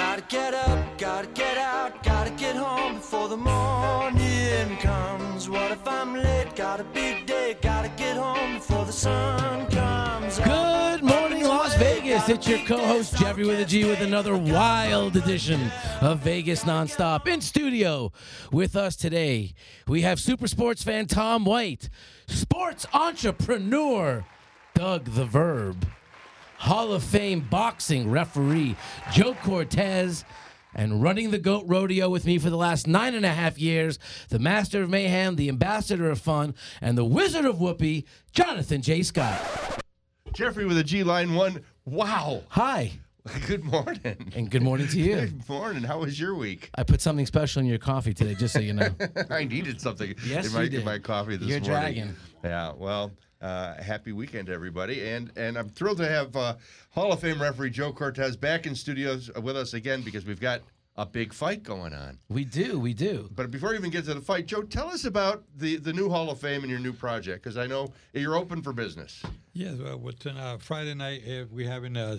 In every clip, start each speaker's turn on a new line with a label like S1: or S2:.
S1: Gotta get up, gotta get out, gotta get home before the morning comes. What if I'm late? Got a big day, gotta get home before the sun comes up.
S2: Good morning, Las Vegas. It's your co-host, Jeffrey with a G, with another wild edition of Vegas Nonstop. In studio with us today, we have super sports fan Tom White, sports entrepreneur Doug the Verb, Hall of Fame boxing referee Joe Cortez, and running the GOAT Rodeo with me for the last 9.5 years, the master of mayhem, the ambassador of fun, and the wizard of whoopee, Jonathan J. Scott.
S3: Jeffrey with a G, line one. Wow.
S2: Hi.
S3: Good morning.
S2: And good morning to you.
S3: Good morning. How was your week?
S2: I put something special in your coffee today, just so you know.
S3: I needed something
S2: Yes,
S3: in my,
S2: you did.
S3: in my coffee this
S2: You're
S3: morning.
S2: dragging.
S3: Yeah, well, happy weekend, everybody. And I'm thrilled to have Hall of Fame referee Joe Cortez back in studios with us again because we've got a big fight going on.
S2: We do.
S3: But before we even get to the fight, Joe, tell us about the new Hall of Fame and your new project, because I know you're open for business.
S4: Yes, well, Friday night we're having a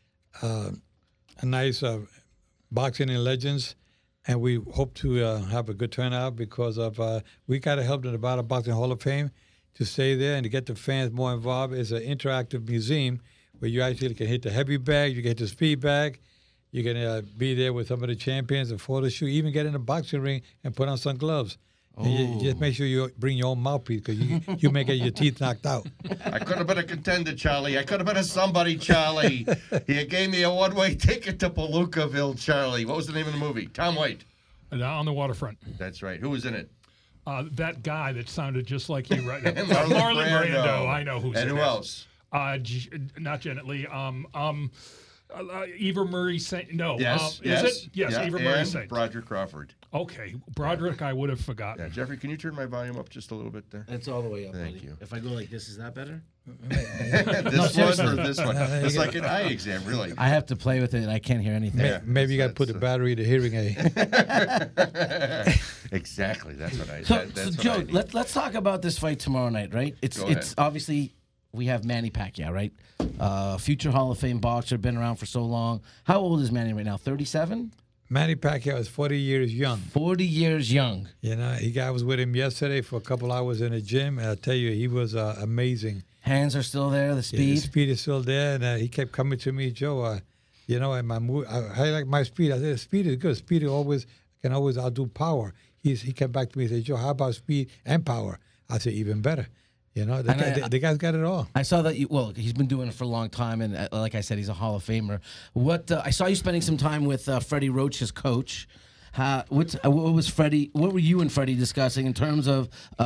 S4: nice boxing and legends, and we hope to have a good turnout because of we got to help the Nevada Boxing Hall of Fame to stay there and to get the fans more involved. It's an interactive museum where you actually can hit the heavy bag, you can hit the speed bag, you can be there with some of the champions and photo shoot, even get in a boxing ring and put on some gloves. And you just make sure you bring your own mouthpiece because you may get your teeth knocked out.
S3: I could have been a contender, Charlie. I could have been a somebody, Charlie. You gave me a one-way ticket to Palookaville, Charlie. What was the name of the movie? Tom White.
S5: On the waterfront.
S3: That's right. Who was in it?
S5: That guy that sounded just like you right now.
S3: Marlon
S5: Brando. I know who's in
S3: and who
S5: it.
S3: else?
S5: Not Janet Leigh. Eva Marie Saint. No.
S3: Yes.
S5: Is it? Yes,
S3: Yeah,
S5: Eva Marie
S3: and
S5: Saint.
S3: Broderick Crawford.
S5: Okay. Broderick, I would have forgotten.
S3: Yeah, Jeffrey, can you turn my volume up just a little bit there?
S2: It's all the way up,
S3: Thank
S2: buddy.
S3: you.
S2: If I go like this, is that better?
S3: This one or this one? It's like an eye exam, really.
S2: I have to play with it, and I can't hear anything.
S3: Yeah.
S4: Maybe you got to put the battery to hearing aid.
S3: Exactly. That's what I.
S2: So,
S3: That's what
S2: Joe,
S3: I need.
S2: let's talk about this fight tomorrow night, right?
S3: Go ahead.
S2: It's obviously we have Manny Pacquiao, right? Future Hall of Fame boxer, been around for so long. How old is Manny right now? 37?
S4: Manny Pacquiao is 40 years young.
S2: 40 years young.
S4: You know, I was with him yesterday for a couple hours in the gym, and I tell you, he was amazing.
S2: Hands are still there. The
S4: Yeah,
S2: speed.
S4: the speed is still there, and he kept coming to me, Joe. And my move, I like my speed. I said, speed is good. Speed can always outdo power. He kept back to me and said, Joe, how about speed and power? I said, even better. You know, the guy's got it all.
S2: I saw that he's been doing it for a long time, and like I said, he's a Hall of Famer. What I saw you spending some time with Freddie Roach, his coach. What was Freddie? What were you and Freddie discussing in terms of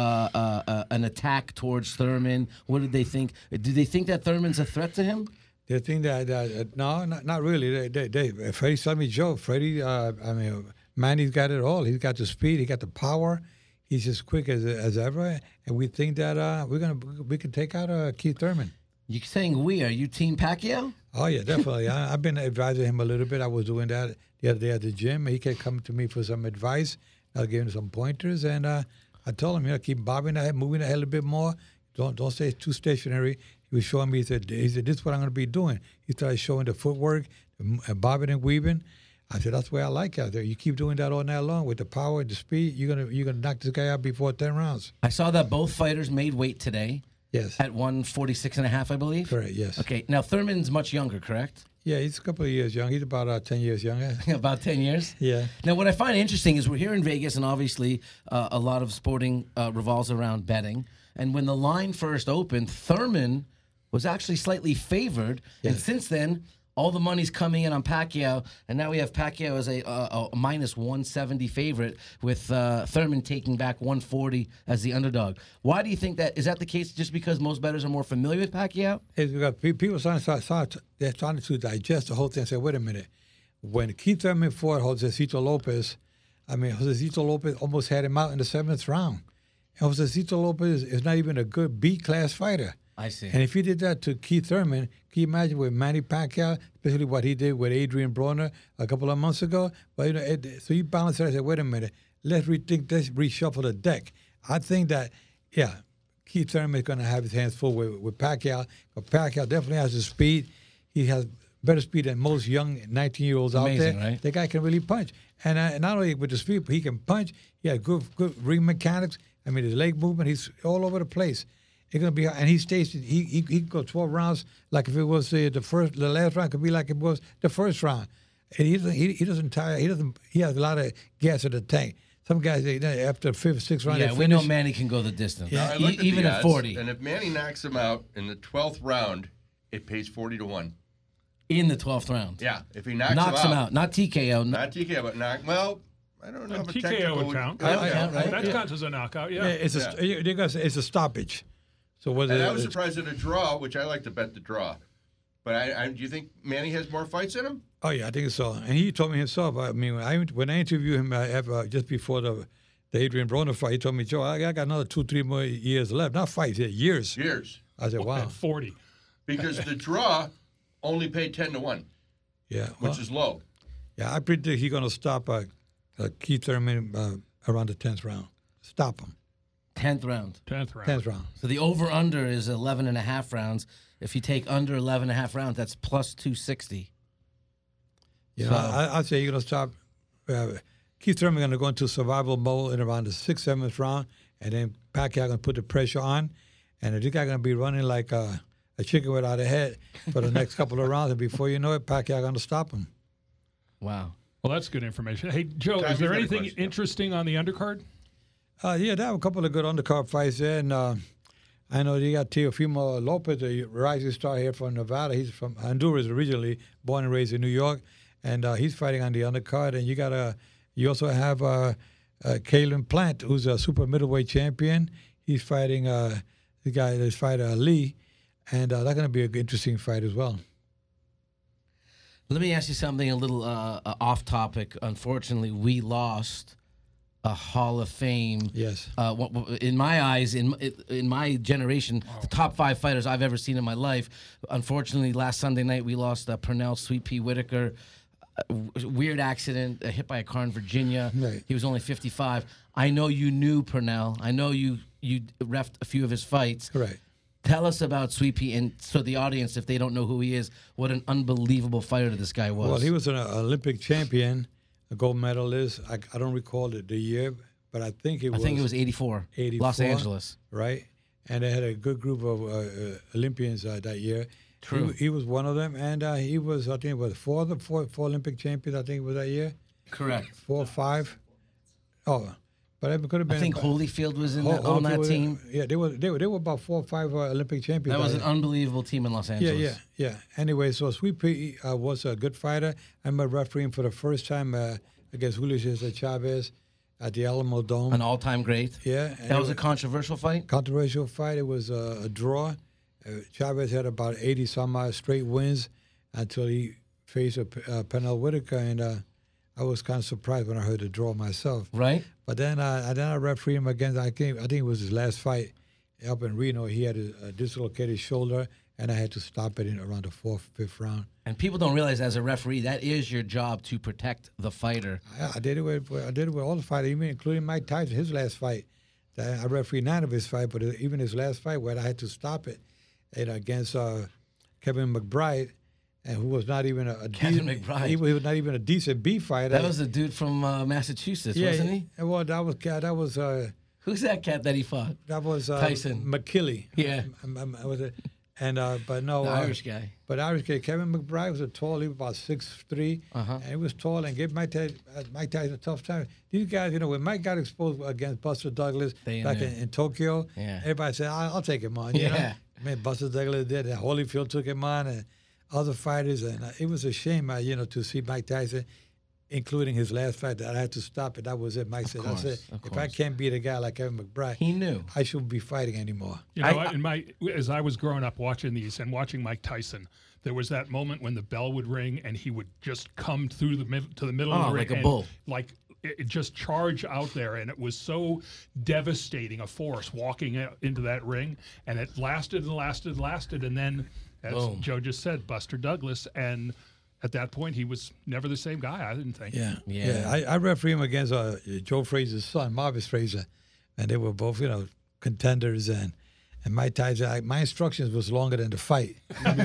S2: an attack towards Thurman? What did they think? Did they think that Thurman's a threat to him?
S4: They think that no, not really. Freddie told me, Joe. Freddie, Manny's got it all. He's got the speed. He got the power. He's as quick as ever, and we think that we can take out Keith Thurman.
S2: You saying we? Are you Team Pacquiao?
S4: Oh yeah, definitely. I've been advising him a little bit. I was doing that the other day at the gym. He kept coming to me for some advice. I gave him some pointers, and I told him, keep bobbing the head, moving the head a little bit more. Don't stay too stationary. He was showing me. He said, "This is what I'm going to be doing." He started showing the footwork, bobbing and weaving. I said, that's the way I like it out there. You keep doing that all night long with the power, the speed, you're gonna knock this guy out before 10 rounds.
S2: I saw that both fighters made weight today.
S4: Yes.
S2: At 146.5, I believe.
S4: Correct, yes.
S2: Okay, now Thurman's much younger, correct?
S4: Yeah, he's a couple of years young. He's about 10 years younger.
S2: About 10 years?
S4: Yeah.
S2: Now, what I find interesting is we're here in Vegas, and obviously a lot of sporting revolves around betting. And when the line first opened, Thurman was actually slightly favored.
S4: Yes.
S2: And since then, all the money's coming in on Pacquiao, and now we have Pacquiao as a minus 170 favorite, with Thurman taking back 140 as the underdog. Why do you think that? Is that the case just because most bettors are more familiar with Pacquiao?
S4: It's because people they're trying to digest the whole thing and say, wait a minute. When Keith Thurman fought Josecito Lopez, Josecito Lopez almost had him out in the 7th round. And Josecito Lopez is not even a good B-class fighter.
S2: I see.
S4: And if he did that to Keith Thurman, can you imagine with Manny Pacquiao, especially what he did with Adrian Broner a couple of months ago? But so you balance it. I said, wait a minute, let's reshuffle the deck. I think that, Keith Thurman is going to have his hands full with Pacquiao. But Pacquiao definitely has the speed. He has better speed than most young 19-year-olds out there.
S2: Amazing, right?
S4: The guy can really punch. And not only with the speed, but he can punch. He has good ring mechanics. I mean, his leg movement, he's all over the place. It's gonna be, and he stays. He can go 12 rounds like if it was the last round could be like it was the first round. And he doesn't tire. He has a lot of gas in the tank. Some guys after the fifth, sixth round,
S2: Yeah,
S4: they
S2: we know
S4: finish.
S2: Manny can go the distance.
S3: Now, I looked at
S2: Even
S3: the
S2: at
S3: odds,
S2: 40.
S3: and if Manny knocks him out in the 12th round, it pays 40-1.
S2: In the 12th round.
S3: Yeah, if he knocks
S2: him out. Not TKO.
S3: Not TKO, but well, I don't know if a
S5: TKO
S3: technical
S5: would count.
S2: I count, right?
S5: That counts as a knockout. Yeah.
S4: It's a stoppage. So whether
S3: And I was surprised at a draw, which I like to bet the draw. But do you think Manny has more fights in him?
S4: Oh yeah, I think so. And he told me himself. I mean, when I interviewed him just before the Adrian Broner fight, he told me, Joe, I got another 2-3 more years left. Not fights, years.
S3: Years.
S4: I said, wow.
S5: At 40.
S3: Because the draw only paid 10-1,
S4: Yeah.
S3: which is low.
S4: Yeah, I predict he's going to stop Keith Thurman around the 10th round. Stop him.
S2: 10th round.
S5: 10th round.
S4: 10th round.
S2: So the over-under is 11.5 rounds. If you take under 11.5 rounds, that's plus 260.
S4: You know,
S2: So-
S4: I'd say you're going to stop. Keith Thurman going to go into survival mode in around the 6th, 7th round, and then Pacquiao going to put the pressure on, and this guy going to be running like a chicken without a head for the next couple of rounds, and before you know it, Pacquiao going to stop him.
S2: Wow.
S5: Well, that's good information. Hey, Joe,
S3: Tom,
S5: is there
S3: you've got a
S5: anything
S3: question.
S5: interesting on the undercard?
S4: Yeah, they have a couple of good undercard fights there, and I know you got Teofimo Lopez, a rising star here from Nevada. He's from Honduras originally, born and raised in New York, and he's fighting on the undercard. And you also have Kalen Plant, who's a super middleweight champion. He's fighting the guy that's fighting Lee, and that's going to be an interesting fight as well.
S2: Let me ask you something a little off topic. Unfortunately, we lost a Hall of Fame.
S4: Yes.
S2: In my eyes, in my generation, the top 5 fighters I've ever seen in my life. Unfortunately, last Sunday night we lost Pernell Sweet Pea Whitaker. Weird accident, hit by a car in Virginia.
S4: Right.
S2: He was only 55. I know you knew Pernell. I know you reffed a few of his fights.
S4: Correct.
S2: Tell us about Sweet Pea, and so the audience, if they don't know who he is, what an unbelievable fighter this guy was.
S4: Well, he was an Olympic champion, a gold medalist. I don't recall the year, but I think it was
S2: 84.
S4: 84.
S2: Los Angeles.
S4: Right? And they had a good group of Olympians that year.
S2: True.
S4: He was one of them, and he was, I think, it was four Olympic champions, I think it was that year.
S2: Correct.
S4: 4 or 5. Oh, but it could have been.
S2: I think Holyfield was on that
S4: was
S2: team.
S4: Yeah, they were about 4 or 5 Olympic champions.
S2: That was an
S4: year.
S2: unbelievable team in Los Angeles.
S4: Yeah. Anyway, so Sweet Pea was a good fighter. I remember refereeing for the first time against Julio Cesar Chavez at the Alamo Dome.
S2: An all-time great.
S4: Yeah.
S2: That was a controversial fight?
S4: Controversial fight. It was a draw. Chavez had about 80-some-odd straight wins until he faced Pernell Whitaker, and I was kind of surprised when I heard the draw myself.
S2: Right?
S4: But then I refereed him against, I think it was his last fight up in Reno. He had a dislocated shoulder, and I had to stop it in around the 4th, 5th round.
S2: And people don't realize, as a referee, that is your job to protect the fighter.
S4: I did it with all the fighters, even including Mike Tyson, his last fight. I refereed 9 of his fights, but even his last fight, where I had to stop it, against Kevin McBride, and who was not even
S2: Kevin McBride.
S4: He was not even a decent B fighter.
S2: That was a dude from Massachusetts, wasn't he?
S4: Well, that was
S2: Who's that cat that he fought? Tyson.
S4: McKillie.
S2: Yeah.
S4: But no,
S2: The Irish guy.
S4: But Irish guy, Kevin McBride was he was about 6'3",
S2: Uh-huh.
S4: and he was tall and gave Mike Tyson a tough time. These guys, when Mike got exposed against Buster Douglas back in Tokyo,
S2: Yeah.
S4: everybody said, "I'll take him on." You know?
S2: Yeah.
S4: Man, Buster Douglas did, and Holyfield took him on, and other fighters, and it was a shame, to see Mike Tyson, including his last fight, that I had to stop it. That was it. Mike said,
S2: course,
S4: "That's it.
S2: of
S4: If I
S2: course.
S4: can't beat a guy like Kevin McBride,
S2: He knew.
S4: I shouldn't be fighting anymore."
S5: You know, as I was growing up watching these and watching Mike Tyson, there was that moment when the bell would ring and he would just come through to the middle of the ring,
S2: like a
S5: and,
S2: bull.
S5: like it just charge out there, and it was so devastating a force walking into that ring, and it lasted and lasted and lasted, and then, as
S2: Boom.
S5: Joe just said, Buster Douglas, and at that point he was never the same guy. I didn't think.
S2: Yeah.
S4: I refereed him against Joe Frazier's son, Marvis Frazier, and they were both, contenders, and And my instructions was longer than the fight.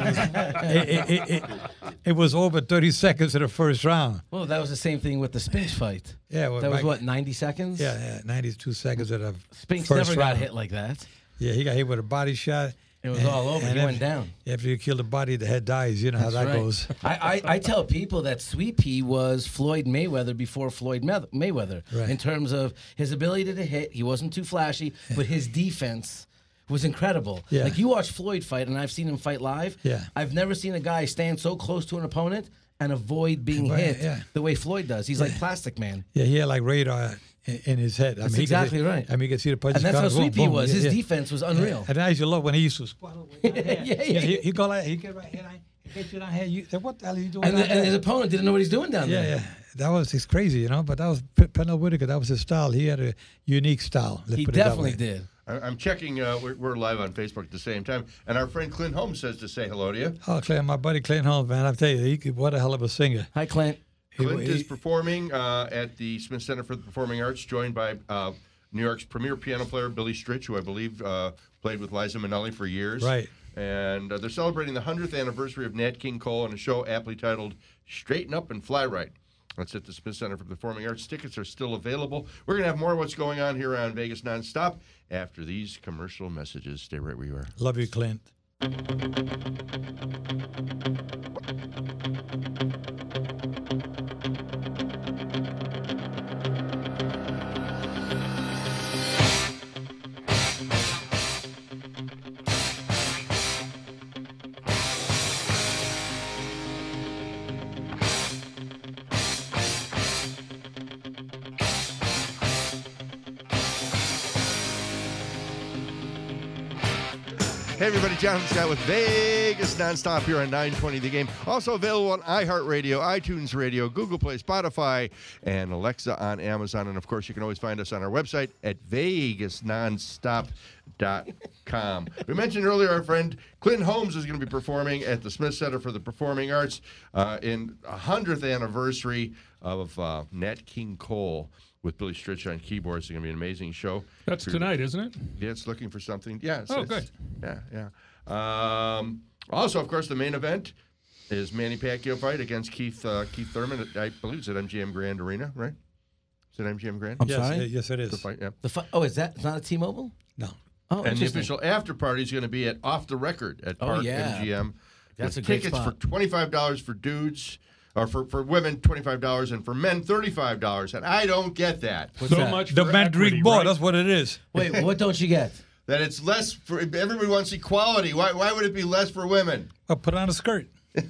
S4: It was over 30 seconds in the first round.
S2: Well, that was the same thing with the Spinks fight.
S4: Yeah, well,
S2: That was what, 90 seconds?
S4: Yeah, 92 seconds of the
S2: Spinks
S4: first
S2: never
S4: round.
S2: got hit like that.
S4: Yeah, he got hit with a body shot.
S2: It was all over. He went down.
S4: After you kill the body, the head dies. You know how that
S2: Right.
S4: goes.
S2: I tell people that Sweet Pea was Floyd Mayweather before Floyd Mayweather
S4: Right.
S2: in terms of his ability to hit. He wasn't too flashy, but his defense was incredible.
S4: Yeah.
S2: Like you watch Floyd fight, and I've seen him fight live.
S4: Yeah.
S2: I've never seen a guy stand so close to an opponent and avoid being
S4: Right,
S2: hit
S4: yeah.
S2: the way Floyd does. He's like Plastic Man.
S4: Yeah, he had like radar in his head.
S2: That's
S4: he could
S2: exactly
S4: hit-
S2: right.
S4: I mean, you could see the punches
S2: And that's how
S4: coming.
S2: Sweet Pea
S4: Boom, boom.
S2: was.
S4: Yeah,
S2: His
S4: yeah.
S2: defense was unreal.
S4: And I used to love when he used to squat over.
S2: Yeah.
S4: He go like he get right here, he get you down here. You say, what the hell are you doing?
S2: And,
S4: down
S2: and his
S4: there?
S2: opponent didn't know what he's doing down
S4: Yeah,
S2: there.
S4: yeah. That was it's crazy, you know. But that was Pernell Whitaker. That was his style. He had a unique style. Let's
S2: He
S4: put it that
S2: definitely
S4: way.
S2: did.
S3: I'm checking. We're live on Facebook at the same time, and our friend Clint Holmes says to say hello to you.
S4: Oh, Clay, my buddy Clint Holmes, man. I tell you, what a hell of a singer.
S2: Hi, Clint.
S3: Clint
S4: He-
S3: is performing at the Smith Center for the Performing Arts, joined by New York's premier piano player Billy Stritch, who I believe played with Liza Minnelli for years.
S4: Right.
S3: And they're celebrating the 100th anniversary of Nat King Cole in a show aptly titled "Straighten Up and Fly Right." That's at the Smith Center for the Performing Arts. Tickets are still available. We're going to have more of what's going on here on Vegas Nonstop after these commercial messages. Stay right where you are.
S4: Love you, Clint.
S3: Hey, everybody, Jonathan Scott with Vegas Nonstop here on 920 The Game. Also available on iHeartRadio, iTunes Radio, Google Play, Spotify, and Alexa on Amazon. And, of course, you can always find us on our website at vegasnonstop.com. We mentioned earlier our friend Clint Holmes is going to be performing at the Smith Center for the Performing Arts in 100th anniversary of Nat King Cole with Billy Stritch on keyboards. It's going to be an amazing show.
S5: That's tonight, isn't it?
S3: Yeah, it's looking for something. Yeah.
S5: Oh, good.
S3: Yeah. Also, of course, the main event is Manny Pacquiao fight against Keith Thurman. I believe it's at MGM Grand Arena, right? Is it MGM Grand?
S2: I'm
S4: Yes,
S2: sorry?
S4: yes, it is.
S3: The fight, yeah.
S2: Is that it's not a T-Mobile?
S4: No.
S2: Oh,
S3: And the
S2: interesting.
S3: official after party is going to be at Off the Record at Park
S2: yeah.
S3: MGM.
S2: That's
S3: With
S2: a great
S3: tickets
S2: spot.
S3: for $25 for dudes, or for women $25, and for men $35. And I don't get that.
S2: What's
S5: so
S2: that?
S5: much
S4: The
S5: for
S4: Mandarin
S5: equity,
S4: ball,
S5: right?
S4: that's what it is.
S2: Wait, what don't you get?
S3: That it's less for everybody wants equality. Why would it be less for women?
S4: Well, put on a skirt.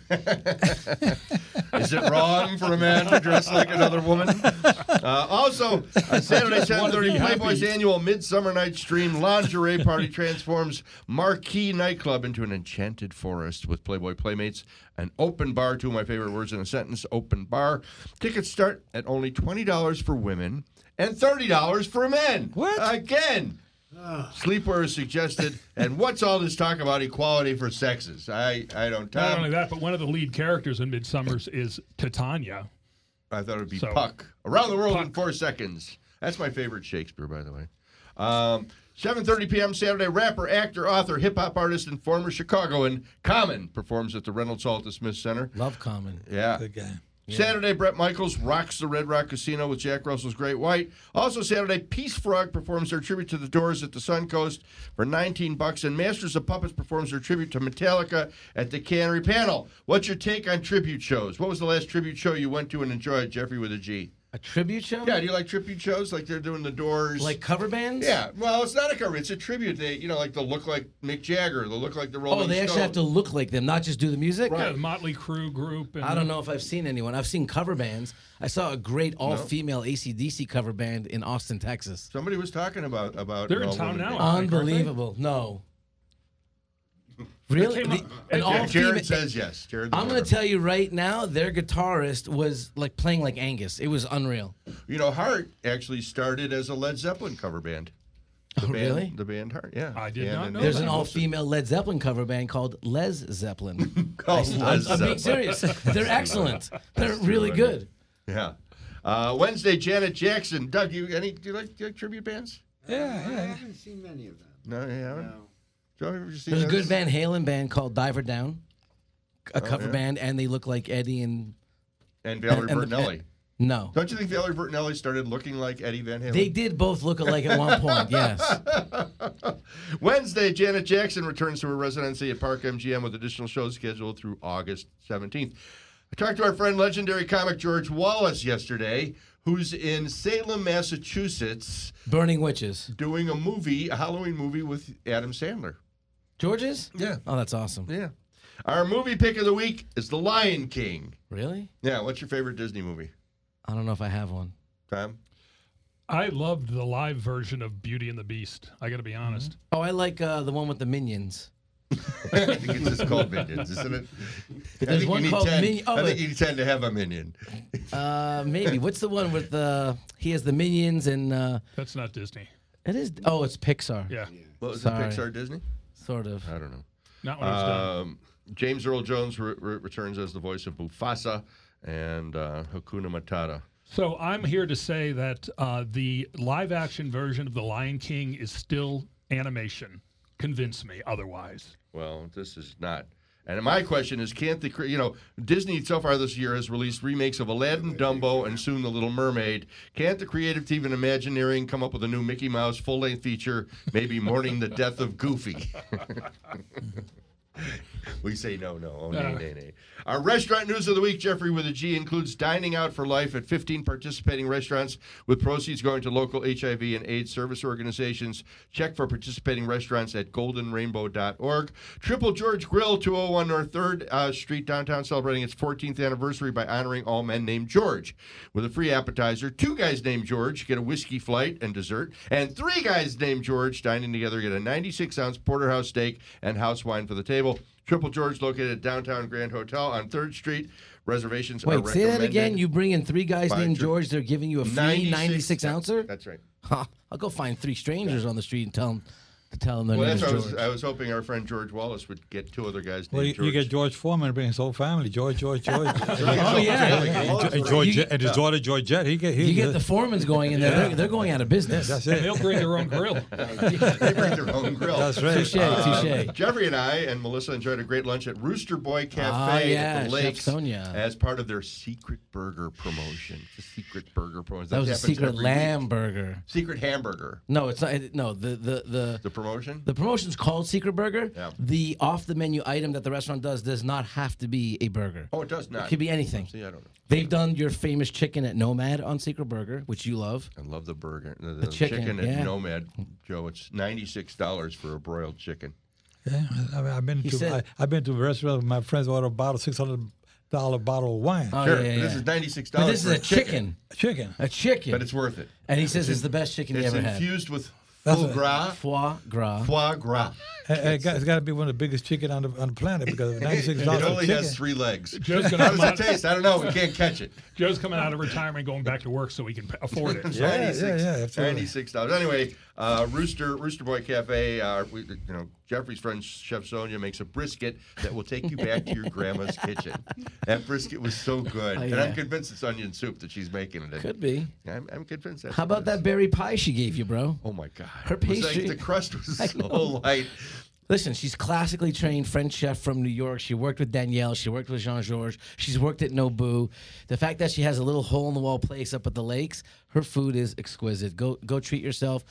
S3: Is it wrong for a man to dress like another woman? Also, on Saturday,
S5: just wanna
S3: 10:30,
S5: be
S3: Playboy's
S5: happy.
S3: annual Midsummer Night's Dream lingerie party transforms Marquee Nightclub into an enchanted forest with Playboy Playmates, an open bar, two of my favorite words in a sentence, open bar. Tickets start at only $20 for women and $30 for men.
S4: What?
S3: Again. Sleepwear is suggested, and what's all this talk about equality for sexes? I don't.
S5: Not
S3: Tom,
S5: only that, but one of the lead characters in Midsummers is Titania.
S3: I thought it would be
S5: So-
S3: Puck. Around the World in
S5: Puck.
S3: 4 seconds. That's my favorite Shakespeare, by the way. 7:30 p.m. Saturday, rapper, actor, author, hip-hop artist, and former Chicagoan Common performs at the Reynolds Hall at the Smith Center.
S2: Love Common.
S3: Yeah.
S4: Good guy.
S3: Saturday, Brett Michaels rocks the Red Rock Casino with Jack Russell's Great White. Also Saturday, Peace Frog performs their tribute to the Doors at the Suncoast for $19, and Masters of Puppets performs their tribute to Metallica at the Cannery Panel. What's your take on tribute shows? What was the last tribute show you went to and enjoyed, Jeffrey with a G?
S2: A tribute show?
S3: Yeah, do you like tribute shows like they're doing the Doors?
S2: Like cover bands?
S3: Yeah, well, it's not a cover; it's a tribute. They, like they'll look like Mick Jagger, they'll look like the Rolling
S2: Oh, they actually have to
S3: Stones.
S2: look like them, not just do the music?
S5: Yeah, the Motley Crue group. And
S2: I don't know if I've seen anyone. I've seen cover bands. I saw a great all-female AC/DC cover band in Austin, Texas.
S3: Somebody was talking about.
S5: They're in
S3: an
S5: town
S3: all-women
S5: now.
S3: band.
S5: I think, aren't they?
S2: Unbelievable. No. Really?
S5: came up-
S2: An
S5: Yeah,
S2: all
S3: Jared
S2: female.
S3: says yes. Jared,
S2: I'm going to tell you right now, their guitarist was like playing like Angus. It was unreal.
S3: Heart actually started as a Led Zeppelin cover band. The band,
S2: really?
S3: The band Heart, yeah.
S5: I did
S3: Yeah,
S5: not
S3: and
S5: know
S3: they-
S2: There's
S5: that.
S2: an all-female Led Zeppelin cover band called Les Zeppelin.
S3: Called Led
S2: I'm being
S3: Zeppelin.
S2: serious. They're excellent. They're really good.
S3: Yeah. Wednesday, Janet Jackson. Doug, do you like tribute bands?
S4: Yeah,
S6: I
S4: yeah.
S6: haven't seen many of them.
S3: No, you haven't?
S6: No.
S3: Joe, have you seen
S2: There's a good
S3: this?
S2: Van Halen band called Diver Down, a cover
S3: yeah.
S2: band, and they look like Eddie and
S3: And Valerie
S2: and the-
S3: Bertinelli.
S2: no.
S3: Don't you think Valerie Bertinelli started looking like Eddie Van Halen?
S2: They did both look alike at one point, yes.
S3: Wednesday, Janet Jackson returns to her residency at Park MGM with additional shows scheduled through August 17th. I talked to our friend, legendary comic George Wallace, yesterday, who's in Salem, Massachusetts,
S2: Burning Witches.
S3: doing a Halloween movie with Adam Sandler.
S2: George's?
S3: Yeah.
S2: Oh, that's awesome.
S3: Yeah. Our movie pick of the week is The Lion King.
S2: Really?
S3: Yeah, what's your favorite Disney movie?
S2: I don't know if I have one.
S3: Tom?
S5: I loved the live version of Beauty and the Beast. I got to be honest.
S2: Oh, I like the one with the Minions.
S3: I think it's just called Minions, isn't it?
S2: There's one called Minion. Oh,
S3: I think you tend to have a minion.
S2: maybe. What's the one with he has the Minions and
S5: That's not Disney.
S2: it is. Oh, it's Pixar.
S5: Yeah,
S3: What was
S2: Sorry.
S3: it, Pixar Disney?
S2: Sort of.
S3: I don't know.
S5: not when it was done.
S3: James Earl Jones returns as the voice of Mufasa and Hakuna Matata.
S5: So I'm here to say that the live-action version of The Lion King is still animation. Convince me otherwise.
S3: Well, this is not. And my question is, can't Disney so far this year has released remakes of Aladdin, Dumbo, and soon The Little Mermaid. Can't the creative team in Imagineering come up with a new Mickey Mouse full-length feature, maybe mourning the death of Goofy? We say no. Oh, nay. Our restaurant news of the week, Jeffrey with a G, includes dining out for life at 15 participating restaurants with proceeds going to local HIV and AIDS service organizations. Check for participating restaurants at goldenrainbow.org. Triple George Grill, 201 North 3rd Street, downtown, celebrating its 14th anniversary by honoring all men named George. With a free appetizer, 2 guys named George get a whiskey flight and dessert, and 3 guys named George dining together get a 96-ounce porterhouse steak and house wine for the table. Triple George, located at Downtown Grand Hotel on 3rd Street. Reservations are
S2: Wait,
S3: recommended.
S2: say that again. You bring in 3 guys
S3: By
S2: named
S3: George.
S2: George. They're giving you a free 96 ouncer.
S3: That's right.
S2: Huh. I'll go find 3 strangers on the street and tell them their
S3: Well,
S2: name
S3: that's
S2: is
S3: what
S2: George.
S3: I was hoping our friend George Wallace would get 2 other guys
S4: Well,
S3: named George.
S4: you get George Foreman to bring his whole family. George.
S2: Oh, yeah.
S4: And George, and his daughter Georgette.
S2: You get the Foremans going in there. They're going out of business.
S4: That's
S5: And
S4: it.
S5: they'll bring their own grill.
S3: They bring their own grill.
S4: That's right.
S2: Touche.
S3: Jeffrey and I and Melissa enjoyed a great lunch at Rooster Boy Cafe
S2: yeah,
S3: at the
S2: Chef
S3: Lakes
S2: Sonia.
S3: as part of their secret burger promotion. It's a secret burger promotion.
S2: That was a
S3: happens
S2: secret
S3: every
S2: lamb
S3: week.
S2: burger.
S3: Secret hamburger.
S2: No, it's not. No, the
S3: The promotion's
S2: called Secret Burger.
S3: Yeah.
S2: The off-the-menu item that the restaurant does not have to be a burger.
S3: Oh, it does not.
S2: It could be anything.
S3: See, I don't know.
S2: They've done your famous chicken at Nomad on Secret Burger, which you love.
S3: I love the burger. The
S2: chicken,
S3: at
S2: yeah.
S3: Nomad, Joe. It's $96 for a broiled chicken.
S4: Yeah, I've been
S2: He
S4: to
S2: said-
S4: I've been to a restaurant with my friends ordered a bottle $600 bottle of wine.
S2: Oh,
S3: Sure,
S2: yeah.
S3: this is $96
S2: But this
S3: for
S2: is a chicken.
S4: Chicken.
S2: A chicken.
S3: but it's worth it.
S2: And he says it's the best chicken he
S3: It's
S2: ever had.
S3: infused with
S4: That's
S3: foie
S4: a-
S3: gras.
S2: Foie gras.
S3: Foie gras.
S4: It's got to be one of the biggest chicken on the planet because $96
S3: It
S4: for
S3: only
S4: chicken.
S3: has 3 legs.
S5: Joe's
S3: How
S5: gonna
S3: does
S5: come
S3: it
S5: out,
S3: taste? I don't know. We can't catch it.
S5: Joe's coming out of retirement, going back to work so he can afford it.
S4: Yeah, absolutely.
S3: $96. Anyway, Rooster Boy Cafe. Jeffrey's friend Chef Sonia makes a brisket that will take you back to your grandma's kitchen. That brisket was so good,
S2: Oh,
S3: and
S2: yeah.
S3: I'm convinced it's onion soup that she's making it.
S2: Could be.
S3: I'm convinced. That's
S2: How
S3: what
S2: about
S3: it is.
S2: that berry pie she gave you, bro?
S3: Oh my God!
S2: Her
S3: It was
S2: pastry-
S3: like the crust was
S2: I
S3: so
S2: know.
S3: light.
S2: Listen, she's classically trained French chef from New York. She worked with Danielle. She worked with Jean-Georges. She's worked at Nobu. The fact that she has a little hole-in-the-wall place up at the lakes, her food is exquisite. Go treat yourself.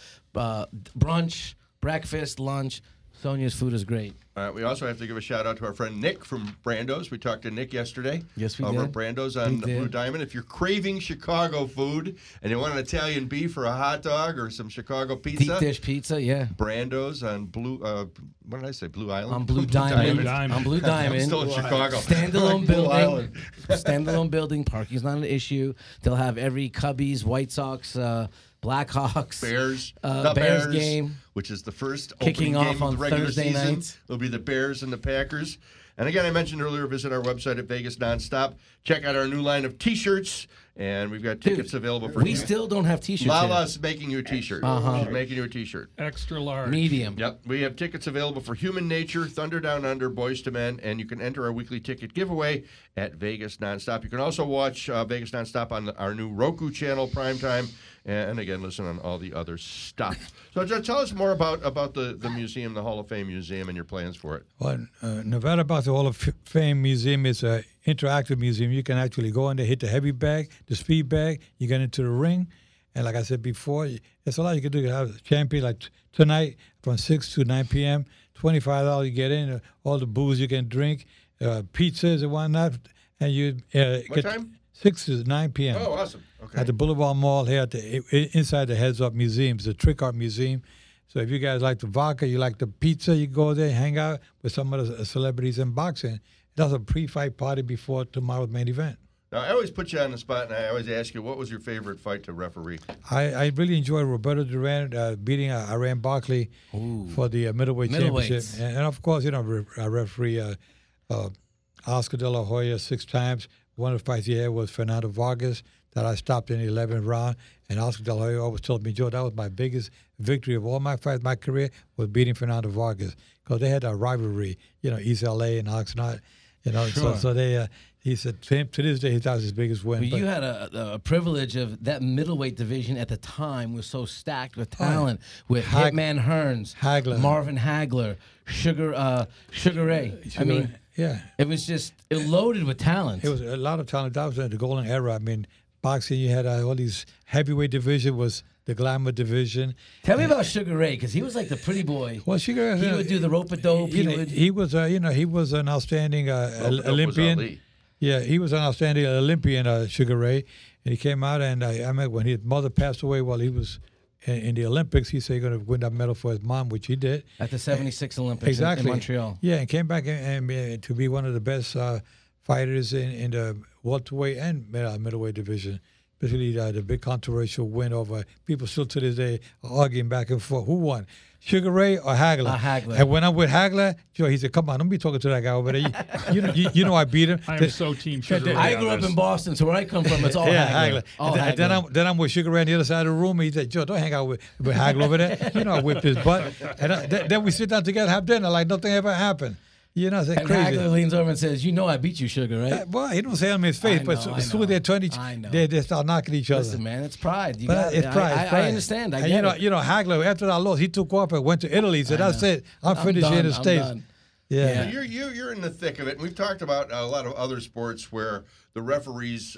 S2: Brunch, breakfast, lunch. Sonia's food is great.
S3: We also have to give a shout out to our friend Nick from Brando's. We talked to Nick yesterday.
S2: Yes, we
S3: over
S2: did.
S3: at Brando's on
S2: We did.
S3: Blue Diamond. If you're craving Chicago food and you want an Italian beef or a hot dog or some Chicago pizza,
S2: Deep dish pizza, yeah.
S3: Brando's on Blue. What did I say? Blue Island.
S2: On Blue Diamond.
S5: Diamond.
S2: On Blue
S3: I'm
S2: Diamond.
S3: still in Chicago.
S2: Standalone
S3: Blue
S2: building.
S3: Island.
S2: Standalone building. Parking's not an issue. They'll have every Cubbies, White Sox, Blackhawks,
S3: Bears,
S2: the Bears game,
S3: which is the first
S2: kicking
S3: opening
S2: off
S3: game
S2: on
S3: of the regular
S2: Thursday
S3: season.
S2: nights.
S3: It'll be the Bears and the Packers. And again, I mentioned earlier, visit our website at Vegas Nonstop. Check out our new line of T-shirts, and we've got tickets available for
S2: We
S3: you.
S2: still don't have T-shirts.
S3: Lala's making you a T-shirt.
S2: Uh-huh.
S3: She's making you a T-shirt.
S5: Extra large.
S2: Medium.
S3: Yep. We have tickets available for Human Nature, Thunder Down Under, Boys to Men, and you can enter our weekly ticket giveaway at Vegas Nonstop. You can also watch Vegas Nonstop on our new Roku channel, Primetime, and again, listen on all the other stuff. So just tell us more more about the museum, the Hall of Fame Museum, and your plans for it.
S4: Well, Nevada Boxing Hall of Fame Museum is an interactive museum. You can actually go in there, hit the heavy bag, the speed bag, you get into the ring, and like I said before, there's a lot you can do. You have a champion like tonight from 6 to 9 p.m., $25 you get in, all the booze you can drink, pizzas and whatnot, and you
S3: What
S4: get
S3: time?
S4: 6 to 9 p.m.
S3: Oh, awesome. Okay.
S4: At the Boulevard Mall here at inside the Heads Up Museum. It's a trick art museum. So if you guys like the vodka, you like the pizza, you go there, hang out with some of the celebrities in boxing. That's a pre-fight party before tomorrow's main event.
S3: Now, I always put you on the spot, and I always ask you, what was your favorite fight to referee?
S4: I really enjoyed Roberto Duran beating Iran Barkley for the middleweight championship. And of course, I referee Oscar De La Hoya 6 times. One of the fights he had was Fernando Vargas that I stopped in the 11th round. And Oscar De La Hoya always told me, Joe, that was my biggest victory of all my fights, my career, was beating Fernando Vargas. Because they had a rivalry, East L.A. and Oxnard.
S2: Sure.
S4: So they, he said, to this day, he thought it was his biggest win.
S2: But you had a privilege of that middleweight division at the time was so stacked with talent, with Hitman Hearns,
S4: Hagler.
S2: Marvin Hagler, Sugar Ray. I mean,
S4: yeah.
S2: it was just loaded with talent.
S4: It was a lot of talent. That was the golden era. I mean, boxing, you had all these heavyweight division was the glamour division.
S2: Tell me about Sugar Ray, because he was like the pretty boy.
S4: Well, Sugar Ray,
S2: he would do the rope-a-dope.
S4: He was an outstanding Olympian.
S3: Ali.
S4: Yeah, he was an outstanding Olympian, Sugar Ray, and he came out. And I met when his mother passed away while he was in the Olympics. He said he's going to win that medal for his mom, which he did
S2: At the '76 Olympics
S4: exactly
S2: in Montreal.
S4: Yeah, and came back and to be one of the best fighters in the welterweight and middleweight division. Especially the big controversial win over people still to this day are arguing back and forth. Who won, Sugar Ray or Hagler?
S2: Hagler.
S4: And when I'm with Hagler, Joe, he said, "Come on, don't be talking to that guy over there. You know I beat him."
S5: I am so team Sugar Ray.
S2: I grew up in Boston, so where I come from, it's all Hagler. All
S4: And
S2: Hagler.
S4: then I'm with Sugar Ray on the other side of the room. He said, "Joe, don't hang out with Hagler over there. I whipped his butt." And then we sit down together, have dinner like nothing ever happened. It's
S2: And
S4: crazy.
S2: Hagler leans over and says, I beat you, Sugar, right?
S4: Well, he don't say it in his face,
S2: I
S4: but
S2: know,
S4: as soon as they're 20,
S2: I know.
S4: they start knocking each other.
S2: Listen, man, it's pride.
S4: It's pride.
S2: I understand. I
S4: and
S2: get it.
S4: Hagler, after that loss, he took off and went to Italy. He said, "That's it. I'm finished here in the
S2: done, I'm
S4: States."
S2: done.
S4: Yeah.
S3: So you're in the thick of it. And we've talked about a lot of other sports where the referees,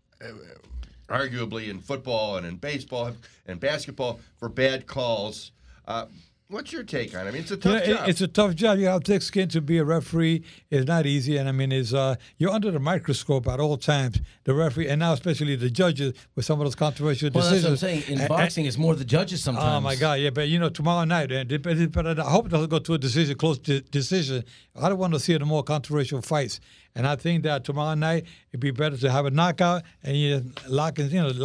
S3: arguably in football and in baseball and basketball, for bad calls. What's your take on it? I mean, it's a tough job.
S4: It's a tough job. You have thick skin to be a referee. It's not easy, and I mean, you're under the microscope at all times. The referee, and now especially the judges with some of those controversial decisions.
S2: That's what I'm saying. In boxing, it's more the judges sometimes.
S4: Oh my God, yeah, but tomorrow night, but I hope it doesn't go to a decision, close decision. I don't want to see the more controversial fights, and I think that tomorrow night it'd be better to have a knockout and lock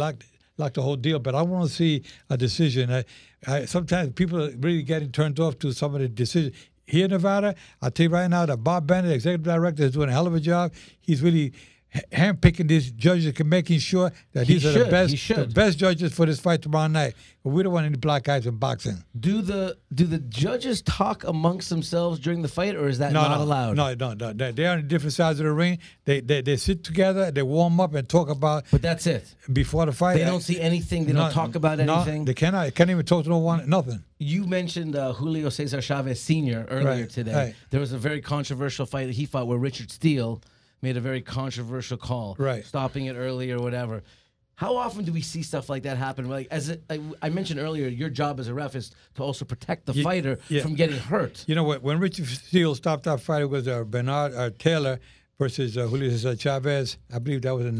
S4: the whole deal. But I want to see a decision. Sometimes people are really getting turned off to some of the decisions. Here in Nevada, I'll tell you right now that Bob Bennett, executive director, is doing a hell of a job. He's really handpicking these judges and making sure that these are the best judges for this fight tomorrow night. But we don't want any black guys in boxing.
S2: Do the judges talk amongst themselves during the fight, or is that not allowed?
S4: No. They're on different sides of the ring. They sit together, they warm up and talk about.
S2: But that's it.
S4: Before the fight,
S2: They don't see anything. They don't talk about anything.
S4: They can't even talk to no one. Nothing.
S2: You mentioned Julio Cesar Chavez Sr. earlier today.
S4: Right.
S2: There was a very controversial fight that he fought where Richard Steele made a very controversial call, stopping it early or whatever. How often do we see stuff like that happen? Like I mentioned earlier, your job as a ref is to also protect the fighter from getting hurt.
S4: You know what? When Richard Steele stopped that fight, it was Bernard Taylor versus Julio Cesar Chavez. I believe that was in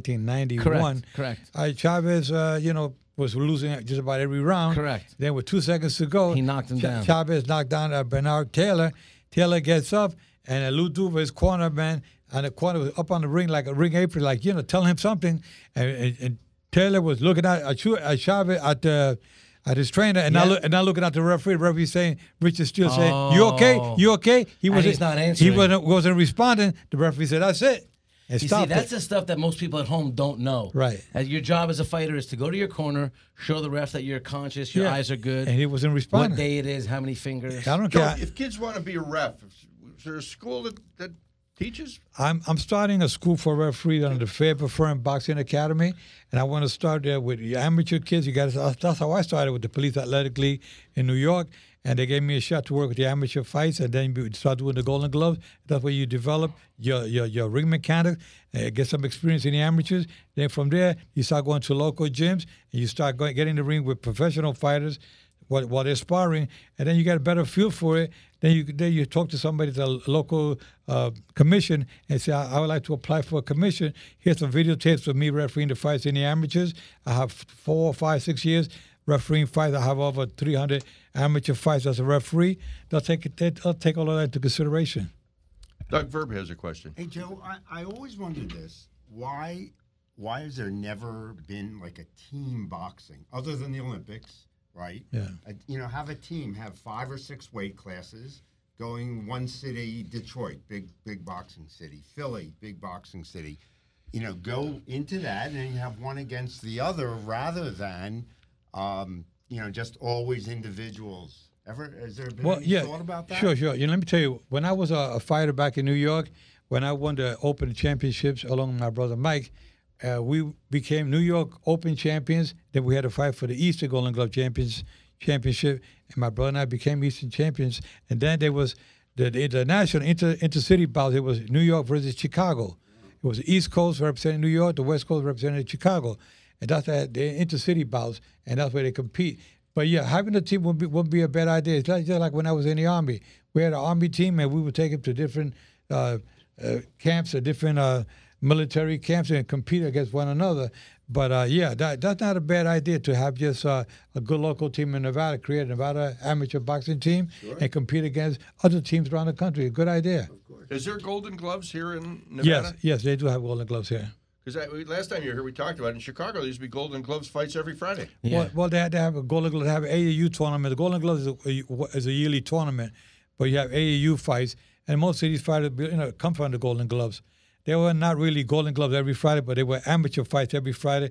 S4: 1991.
S2: Correct.
S4: Chavez, was losing just about every round.
S2: Correct.
S4: Then with 2 seconds to go,
S2: he knocked him down.
S4: Chavez knocked down Bernard Taylor. Taylor gets up, and Lou Duva, his corner man, and the corner was up on the ring like a ring apron, like, telling him something. And Taylor was looking at Chavez at his trainer, and not looking at the referee. The referee saying, Richard Steele saying, "You okay? You okay?"
S2: He's not answering.
S4: He wasn't responding. The referee said, "That's it." And
S2: you see, that's the stuff that most people at home don't know.
S4: Right.
S2: Your job as a fighter is to go to your corner, show the ref that you're conscious, your eyes are good.
S4: And he wasn't responding.
S2: What day it is, how many fingers.
S4: I don't care.
S3: If kids want to be a ref, is there a school that teaches?
S4: I'm starting a school for referees under the Faber Firm Boxing Academy, and I want to start there with the amateur kids. That's how I started with the Police Athletic League in New York, and they gave me a shot to work with the amateur fights, and then you start doing the Golden Gloves. That's where you develop your ring mechanics, get some experience in the amateurs. Then from there, you start going to local gyms, and you start getting in the ring with professional fighters while they're sparring, and then you get a better feel for it. Then you talk to somebody at the local commission and say, I would like to apply for a commission. Here's some videotapes of me refereeing the fights in the amateurs. I have 4, 5, 6 years refereeing fights. I have over 300 amateur fights as a referee. They'll take all of that into consideration.
S3: Doug Verb has a question.
S6: Hey, Joe, I always wondered this. Why has there never been like a team boxing, other than the Olympics, right?
S4: Yeah.
S6: Have a team, have 5 or 6 weight classes, going one city, Detroit, big boxing city, Philly, big boxing city. Go into that and then you have one against the other rather than, just always individuals. Has there been any thought about that?
S4: Sure. Let me tell you, when I was a fighter back in New York, when I won the Open Championships along with my brother Mike, we became New York Open champions. Then we had to fight for the Eastern Golden Glove Championship, and my brother and I became Eastern champions. And then there was the national intercity bout. It was New York versus Chicago. It was the East Coast representing New York, the West Coast representing Chicago, and that's the intercity bouts, and that's where they compete. But yeah, having a team wouldn't be a bad idea. It's just like when I was in the Army. We had an Army team, and we would take them to different camps or different military camps and compete against one another. But that's not a bad idea to have just a good local team in Nevada, create a Nevada amateur boxing team, and compete against other teams around the country. A good idea.
S3: Is there Golden Gloves here in Nevada?
S4: Yes, they do have Golden Gloves here.
S3: Because last time you were here, we talked about it. In Chicago, there used to be Golden Gloves fights every Friday.
S2: Yeah.
S4: Well, they had to have a Golden Gloves, they have an AAU tournament. The Golden Gloves is a yearly tournament, but you have AAU fights, and most of these fighters come from the Golden Gloves. They were not really Golden Gloves every Friday, but they were amateur fights every Friday,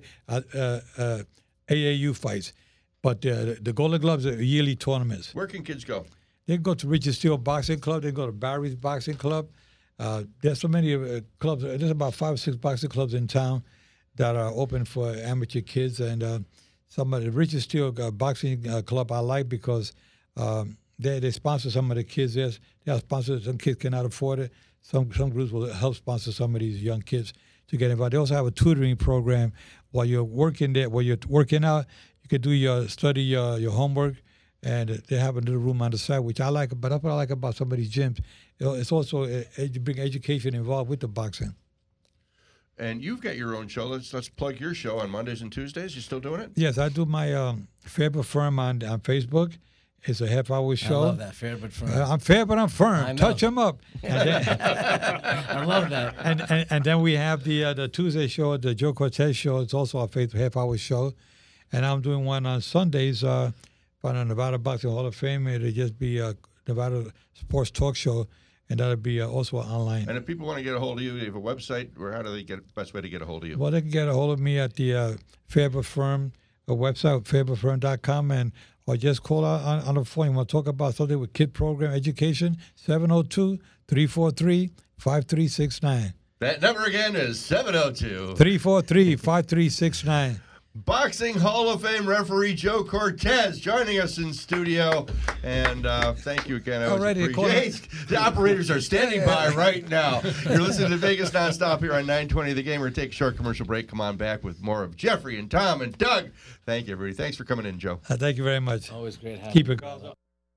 S4: AAU fights. But the Golden Gloves are yearly tournaments.
S3: Where can kids go?
S4: They can go to Richard Steele Boxing Club. They can go to Barry's Boxing Club. There's so many clubs. There's about 5 or 6 boxing clubs in town that are open for amateur kids. And some of the Richard Steele Boxing Club I like because they sponsor some of the kids. They have sponsors. Some kids cannot afford it. Some groups will help sponsor some of these young kids to get involved. They also have a tutoring program while you're working there. While you're working out, you can do your homework, and they have a little room on the side, which I like. But that's what I like about some of these gyms. It's also you bring education involved with the boxing.
S3: And you've got your own show. Let's plug your show on Mondays and Tuesdays. You still doing it?
S4: Yes, I do my Faber Firm on Facebook. It's a half-hour show.
S2: I love that, fair but firm.
S4: I'm fair, but I'm firm.
S2: I know.
S4: Touch them up. And then,
S2: I love that.
S4: and then we have the Tuesday show, the Joe Cortez show. It's also a half-hour show. And I'm doing one on Sundays for the Nevada Boxing Hall of Fame. It'll just be a Nevada Sports Talk Show, and that'll be also online.
S3: And if people want to get a hold of you, you have a website, or how do they get best way to get a hold of you?
S4: Well, they can get a hold of me at the Faber Firm website, faberfirm.com, or just call out on the phone. You want to talk about something with kid program education, 702-343-5369.
S3: That number again is 702.
S4: 343-5369.
S3: Boxing Hall of Fame referee Joe Cortez joining us in studio. And thank you again. I always appreciate it. The operators are standing by right now. You're listening to Vegas Nonstop here on 920 The Game. We're going to take a short commercial break. Come on back with more of Jeffrey and Tom and Doug. Thank you, everybody. Thanks for coming in, Joe.
S4: Thank you very much.
S2: Always great having
S4: Keep
S2: you.
S4: it going.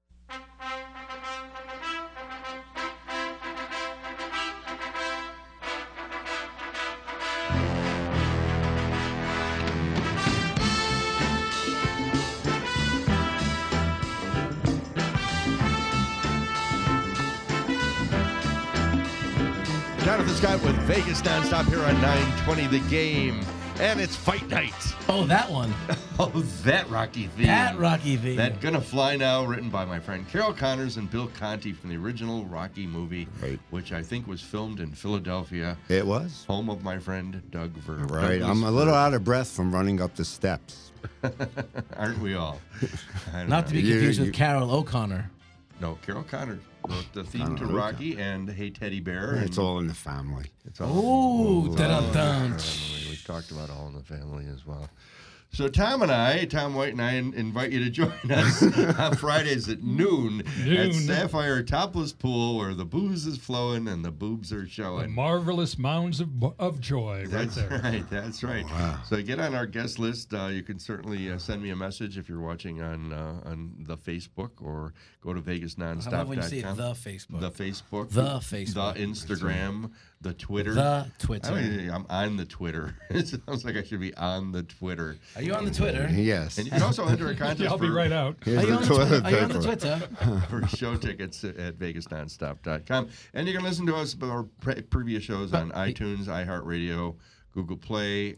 S3: Jonathan Scott with Vegas Nonstop here on 920 The Game. And it's fight night.
S2: Oh, that one.
S3: Oh, that Rocky theme.
S2: That Rocky theme.
S3: That Gonna Fly Now, written by my friend Carol Connors and Bill Conti from the original Rocky movie, which I think was filmed in Philadelphia.
S6: It was.
S3: Home of my friend Doug Verb.
S6: Right. I'm a little out of breath from running up the steps.
S3: Aren't we all?
S2: Not to be confused with Carol O'Connor.
S3: No, Carol Connor wrote the theme to Rocky and Hey Teddy Bear.
S6: It's
S3: and
S6: all in the family.
S3: It's all.
S2: Ooh, dun-dun-dun.
S3: We talked about All in the Family as well. So Tom White and I invite you to join us on Fridays at noon at Sapphire Topless Pool, where the booze is flowing and the boobs are
S5: The
S3: showing.
S5: marvelous mounds of joy
S3: That's
S5: right there.
S3: right. That's right.
S6: Wow.
S3: So get on our guest list. You can certainly send me a message if you're watching on the Facebook, or go to VegasNonstop.com.
S2: I love when you say the Facebook.
S3: The Facebook.
S2: The Facebook.
S3: The Instagram. The Twitter.
S2: The Twitter.
S3: I'm on the Twitter. It sounds like I should be on the Twitter.
S2: Are you on the Twitter?
S6: Yes.
S3: And you can also enter a contest
S5: Yeah, I'll be right out.
S2: Are you on the Twitter?
S3: for show tickets at VegasNonstop.com. And you can listen to us our previous shows on iTunes, iHeartRadio, Google Play,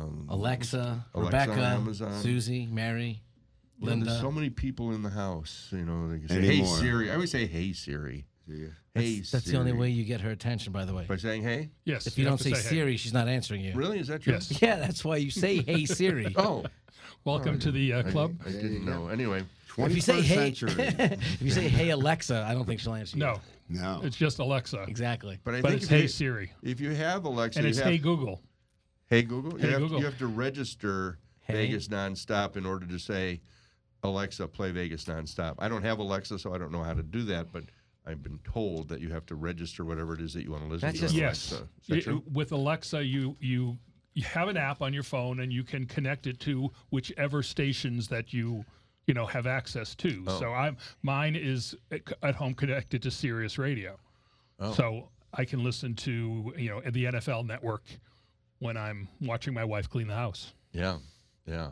S2: Alexa,
S3: on
S2: Rebecca,
S3: Amazon.
S2: Susie, Mary,
S3: You know,
S2: Linda.
S3: there's so many people in the house. You know, they can say,
S6: Anymore.
S3: "Hey Siri." I always say, "Hey Siri." Hey,
S2: That's the only way you get her attention, by the way.
S3: By saying "Hey."
S5: Yes.
S2: If you don't
S5: have to
S2: say
S5: hey.
S2: Siri, she's not answering you.
S3: Really? Is that true?
S5: Yes.
S2: Yeah, that's why you say "Hey Siri."
S3: Oh,
S5: Welcome to the club.
S3: I didn't know. Anyway,
S2: If you say
S6: 21st
S2: "Hey,"
S6: century.
S2: if you say "Hey Alexa," I don't think she'll answer you.
S5: No,
S6: No.
S5: it's just Alexa.
S2: Exactly.
S3: but I
S5: But
S3: think
S5: it's
S3: if
S5: Hey
S3: you,
S5: Siri.
S3: if you have Alexa,
S5: And
S3: you
S5: it's
S3: have,
S5: Hey Google.
S3: Hey Google.
S5: Hey Google.
S3: You have to register
S2: Hey.
S3: Vegas Nonstop in order to say, Alexa, play Vegas Nonstop. I don't have Alexa, so I don't know how to do that, but I've been told that you have to register whatever it is that you want to listen
S2: That's
S3: to.
S2: just-
S3: on
S5: Yes.
S3: Alexa. Is that true?
S5: With Alexa, you have an app on your phone, and you can connect it to whichever stations that you have access to.
S3: Oh.
S5: So mine is at home connected to Sirius Radio.
S3: Oh.
S5: So I can listen to the NFL Network when I'm watching my wife clean the house.
S3: Yeah, yeah.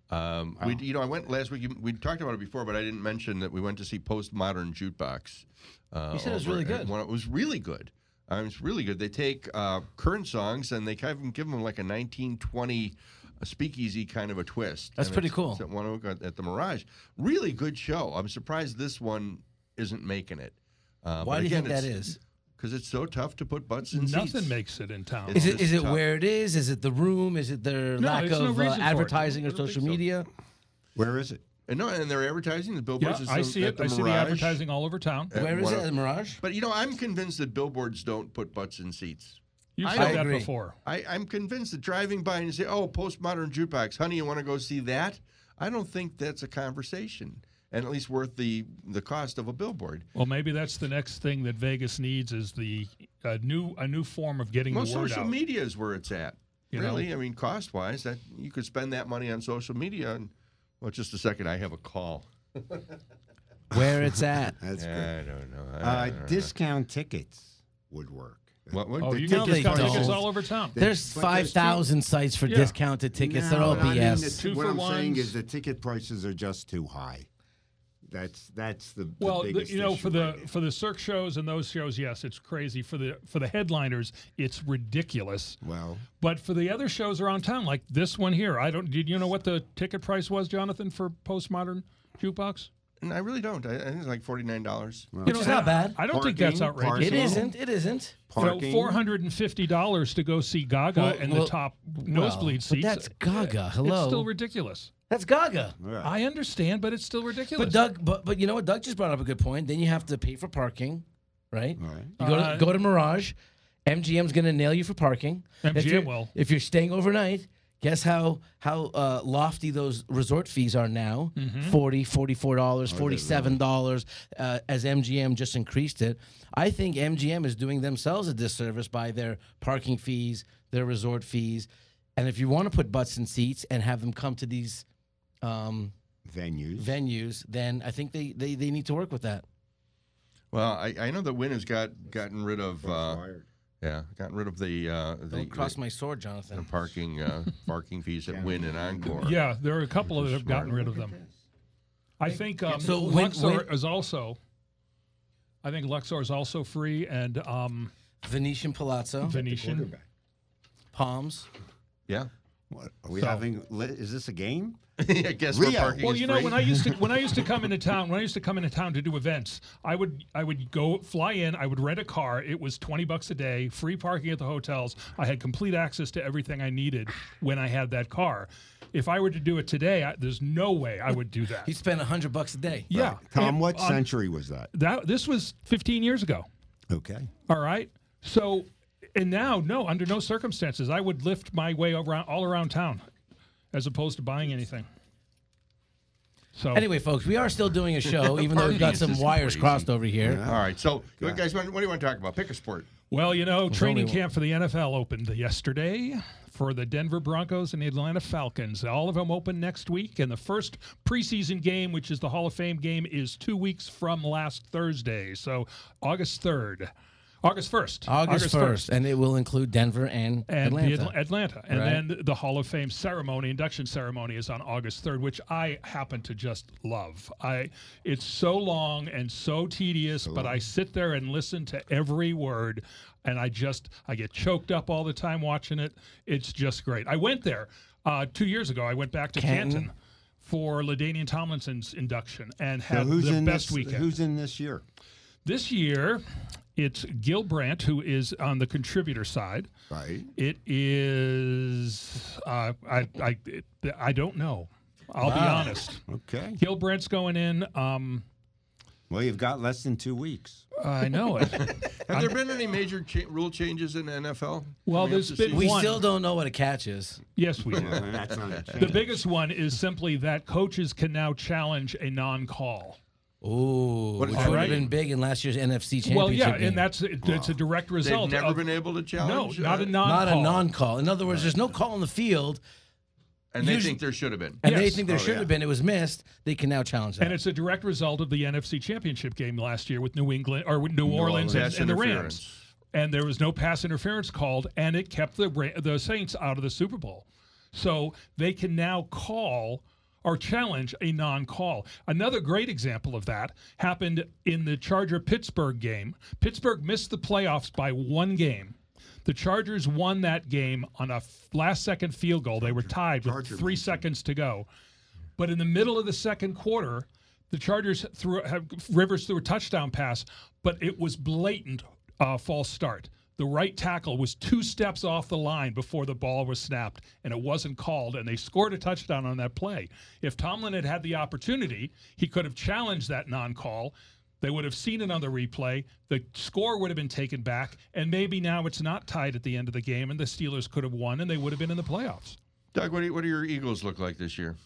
S3: I went last week. We talked about it before, but I didn't mention that we went to see Postmodern Jukebox.
S2: You said it was
S3: over
S2: really
S3: at
S2: good.
S3: It was really good. It's really good. They take current songs and they kind of give them like a 1920 speakeasy kind of a twist.
S2: That's
S3: And
S2: pretty
S3: it's
S2: cool.
S3: At 1 at the Mirage. Really good show. I'm surprised this one isn't making it.
S2: Why do you think that is?
S3: Because it's so tough to put butts in seats.
S5: Nothing makes it in town.
S3: It's
S2: Is it
S3: tough.
S2: where it is? Is it the room? Is it their
S5: No,
S2: lack
S5: there's no
S2: of
S5: reason for it.
S2: advertising or
S5: I don't think
S2: social
S5: so.
S2: media?
S6: Where is it?
S3: And they're advertising the
S5: Yeah,
S3: billboards.
S5: I see
S3: at
S5: it.
S3: the
S5: I see the
S3: Mirage.
S5: advertising all over town.
S3: At
S2: Where is
S3: one
S2: it?
S3: of-
S2: At Mirage?
S3: But I'm convinced that billboards don't put butts in seats.
S5: You've
S3: I
S5: said that
S2: agree.
S5: before.
S3: I'm convinced that driving by and you say, "Oh, Postmodern Jukebox, honey, you want to go see that?" I don't think that's a conversation, and at least worth the cost of a billboard.
S5: Well, maybe that's the next thing that Vegas needs is a new form of getting
S3: Well,
S5: the word
S3: social
S5: out.
S3: media is where it's at.
S5: You
S3: Really, I mean, cost-wise, that you could spend that money on social media. And just a second, I have a call.
S2: Where it's at.
S6: That's
S3: I
S6: good.
S3: don't know.
S6: Discount tickets would work.
S3: What would
S5: Oh,
S3: the
S5: you
S2: No,
S5: get
S2: they
S5: discount
S2: don't.
S5: tickets all over town.
S2: There's
S6: But there's
S2: 5,000 sites for
S5: Yeah.
S2: discounted tickets. They're all
S6: No, I mean,
S2: BS.
S5: Two
S6: what
S5: for
S6: I'm saying
S5: ones.
S6: is the ticket prices are just too high. That's the
S5: Well,
S6: biggest
S5: for
S6: issue
S5: the
S6: right now.
S5: for the Cirque shows and those shows, yes, it's crazy. For the headliners, it's ridiculous.
S6: Well,
S5: But for the other shows around town, like this one here, did you know what the ticket price was, Jonathan, for Postmodern Jukebox?
S3: And I really don't. I think it's like $49.
S2: Which is not bad.
S5: I don't think that's
S6: Parking,
S5: outrageous.
S2: It
S6: parking.
S2: isn't. It isn't.
S6: parking.
S5: $450 to go see Gaga in the top nosebleed
S2: But
S5: seats.
S2: that's Gaga. Hello.
S5: It's still ridiculous.
S2: That's Gaga.
S6: Yeah.
S5: I understand, but it's still ridiculous.
S2: But Doug, but you know what? Doug just brought up a good point. Then you have to pay for parking, right?
S6: All right.
S2: You go to Mirage. MGM's going to nail you for parking.
S5: MGM will.
S2: If you're staying overnight, guess how lofty those resort fees are now? $40, $44, $47. As MGM just increased it, I think MGM is doing themselves a disservice by their parking fees, their resort fees, and if you want to put butts in seats and have them come to these venues, then I think they need to work with that.
S3: Well, I know that Wynn has gotten rid of
S6: Fired.
S3: gotten rid of the
S2: Don't cross my sword, Jonathan.
S3: parking fees at Wynn and Encore.
S5: Yeah, there are a couple that have gotten rid of them. I think
S2: So
S5: Luxor is also. I think Luxor is also free, and
S2: Venetian Palazzo,
S5: Venetian.
S2: Palms.
S3: Yeah.
S6: What are we
S5: So-
S6: having? Is this a game?
S3: I guess where
S6: Rio.
S3: parking
S5: Well,
S3: is
S5: you know,
S3: free.
S5: when I used to come into town to do events, I would go fly in. I would rent a car. It was $20 a day, free parking at the hotels. I had complete access to everything I needed when I had that car. If I were to do it today, there's no way I would do that.
S2: You spend $100 a day.
S5: Yeah,
S6: Tom,
S5: And
S6: what
S5: on-
S6: century was that?
S5: This was 15 years ago.
S6: Okay.
S5: All right. So, and now, no, under no circumstances, I would lift my way all around town, as opposed to buying anything. So
S2: Anyway, folks, we are still doing a show, even though we've got some wires crossed over here.
S3: All right, so guys, what do you want to talk about? Pick a sport.
S5: Well, you know, training
S2: only
S5: camp for the NFL opened yesterday for the Denver Broncos and the Atlanta Falcons. All of them open next week, and the first preseason game, which is the Hall of Fame game, is 2 weeks from last Thursday, so August 1st.
S2: August 1st, and it will include Denver and Atlanta.
S5: Atlanta. And
S2: Right.
S5: then the Hall of Fame ceremony, induction ceremony, is on August 3rd, which I happen to just love. It's so long and so tedious, but I sit there and listen to every word, and I get choked up all the time watching it. It's just great. I went there 2 years ago. I went back to Canton for LaDainian Tomlinson's induction and had the best weekend.
S6: Who's in this year?
S5: This year, it's Gil Brandt, who is on the contributor side.
S6: Right.
S5: It is I don't know. I'll be honest.
S6: Okay.
S5: Gil Brandt's going in.
S6: Well, you've got less than 2 weeks.
S5: I know it.
S3: Have there been any major rule changes in the NFL?
S5: Well,
S3: Coming
S5: there's
S3: up this
S5: been
S3: season?
S2: We
S5: one.
S2: still don't know what a catch is.
S5: Yes, we do.
S6: That's not a change.
S5: The biggest one is simply that coaches can now challenge a non-call.
S2: Ooh, which
S3: is
S2: would
S3: that?
S2: have been big in last year's NFC Championship
S5: Well, yeah,
S2: game.
S5: and it's a direct
S3: They've
S5: result.
S3: never
S5: of,
S3: been able to challenge.
S5: no, not a non-call.
S2: not a non-call. In other words, there's no call on the field,
S3: and they
S2: usually-
S3: think there should have been.
S2: and they
S5: Yes.
S2: think there should have been. It was missed. They can now challenge that.
S5: And it's a direct result of the NFC Championship game last year with New England or with New Orleans
S3: Pass
S5: and the
S3: interference.
S5: Rams. And there was no pass interference called, and it kept the Saints out of the Super Bowl. So they can now call or challenge a non-call. Another great example of that happened in the Charger-Pittsburgh game. Pittsburgh missed the playoffs by one game. The Chargers won that game on a last-second field goal. They were tied with 3 seconds to go. But in the middle of the second quarter, the Chargers Rivers threw a touchdown pass, but it was blatant false start. The right tackle was 2 steps off the line before the ball was snapped, and it wasn't called, and they scored a touchdown on that play. If Tomlin had had the opportunity, he could have challenged that non-call. They would have seen it on the replay. The score would have been taken back, and maybe now it's not tied at the end of the game, and the Steelers could have won, and they would have been in the playoffs.
S3: Doug, what do your Eagles look like this year?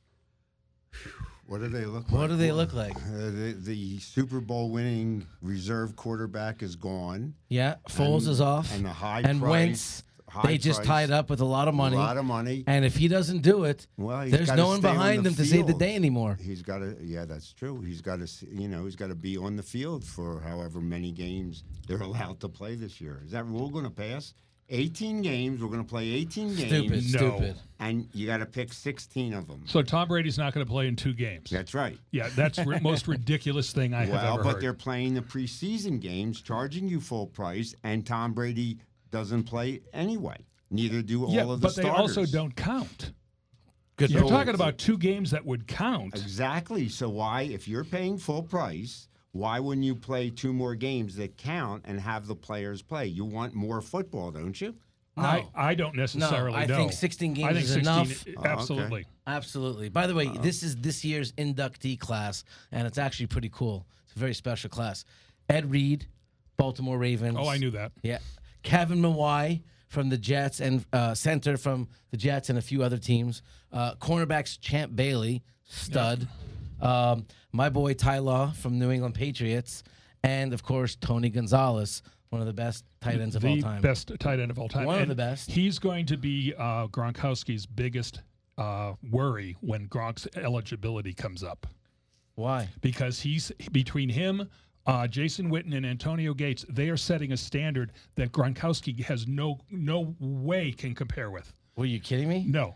S6: What do they look like?
S2: What do they look like?
S6: The Super Bowl winning reserve quarterback is gone.
S2: Yeah, Foles is off.
S6: And the high
S2: and
S6: price,
S2: Wentz,
S6: high
S2: they just
S6: price,
S2: tied up with a lot of money.
S6: A lot of money.
S2: And if he doesn't do it,
S6: Well, he's
S2: there's
S6: gotta
S2: no one
S6: stay on
S2: behind
S6: the
S2: him to save the
S6: field.
S2: day anymore.
S6: He's got to. Yeah, that's true. He's got to. He's got to be on the field for however many games they're allowed to play this year. Is that rule going to pass? 18 games. We're going to play 18 games.
S2: Stupid.
S6: And you got to pick 16 of them.
S5: So Tom Brady's not going to play in 2 games.
S6: That's right.
S5: Yeah, that's the most ridiculous thing I have
S6: Well,
S5: ever
S6: but
S5: heard.
S6: they're playing the preseason games, charging you full price, and Tom Brady doesn't play anyway. Neither do all of the
S5: but they
S6: starters.
S5: also don't count.
S2: Good
S5: You're
S2: for
S5: talking
S2: Wentz.
S5: about 2 games that would count.
S6: Exactly. So why, if you're paying full price, why wouldn't you play 2 more games that count and have the players play? You want more football, don't you?
S5: I don't necessarily
S2: I
S5: know.
S2: think 16 games
S5: I think
S2: is
S5: 16,
S2: enough.
S5: Absolutely.
S2: Absolutely. By the way, this is this year's inductee class, and it's actually pretty cool. It's a very special class. Ed Reed, Baltimore Ravens.
S5: Oh, I knew that.
S2: Yeah. Kevin Mawai from the Jets and center from the Jets and a few other teams. Cornerbacks Champ Bailey, stud. My boy Ty Law from New England Patriots. And, of course, Tony Gonzalez, one of the best tight ends of all time.
S5: The best tight end of all time.
S2: One of
S5: And
S2: the best.
S5: He's going to be Gronkowski's biggest worry when Gronk's eligibility comes up.
S2: Why?
S5: Because he's between him, Jason Witten, and Antonio Gates, they are setting a standard that Gronkowski has no way can compare with.
S2: Were you kidding me?
S5: No.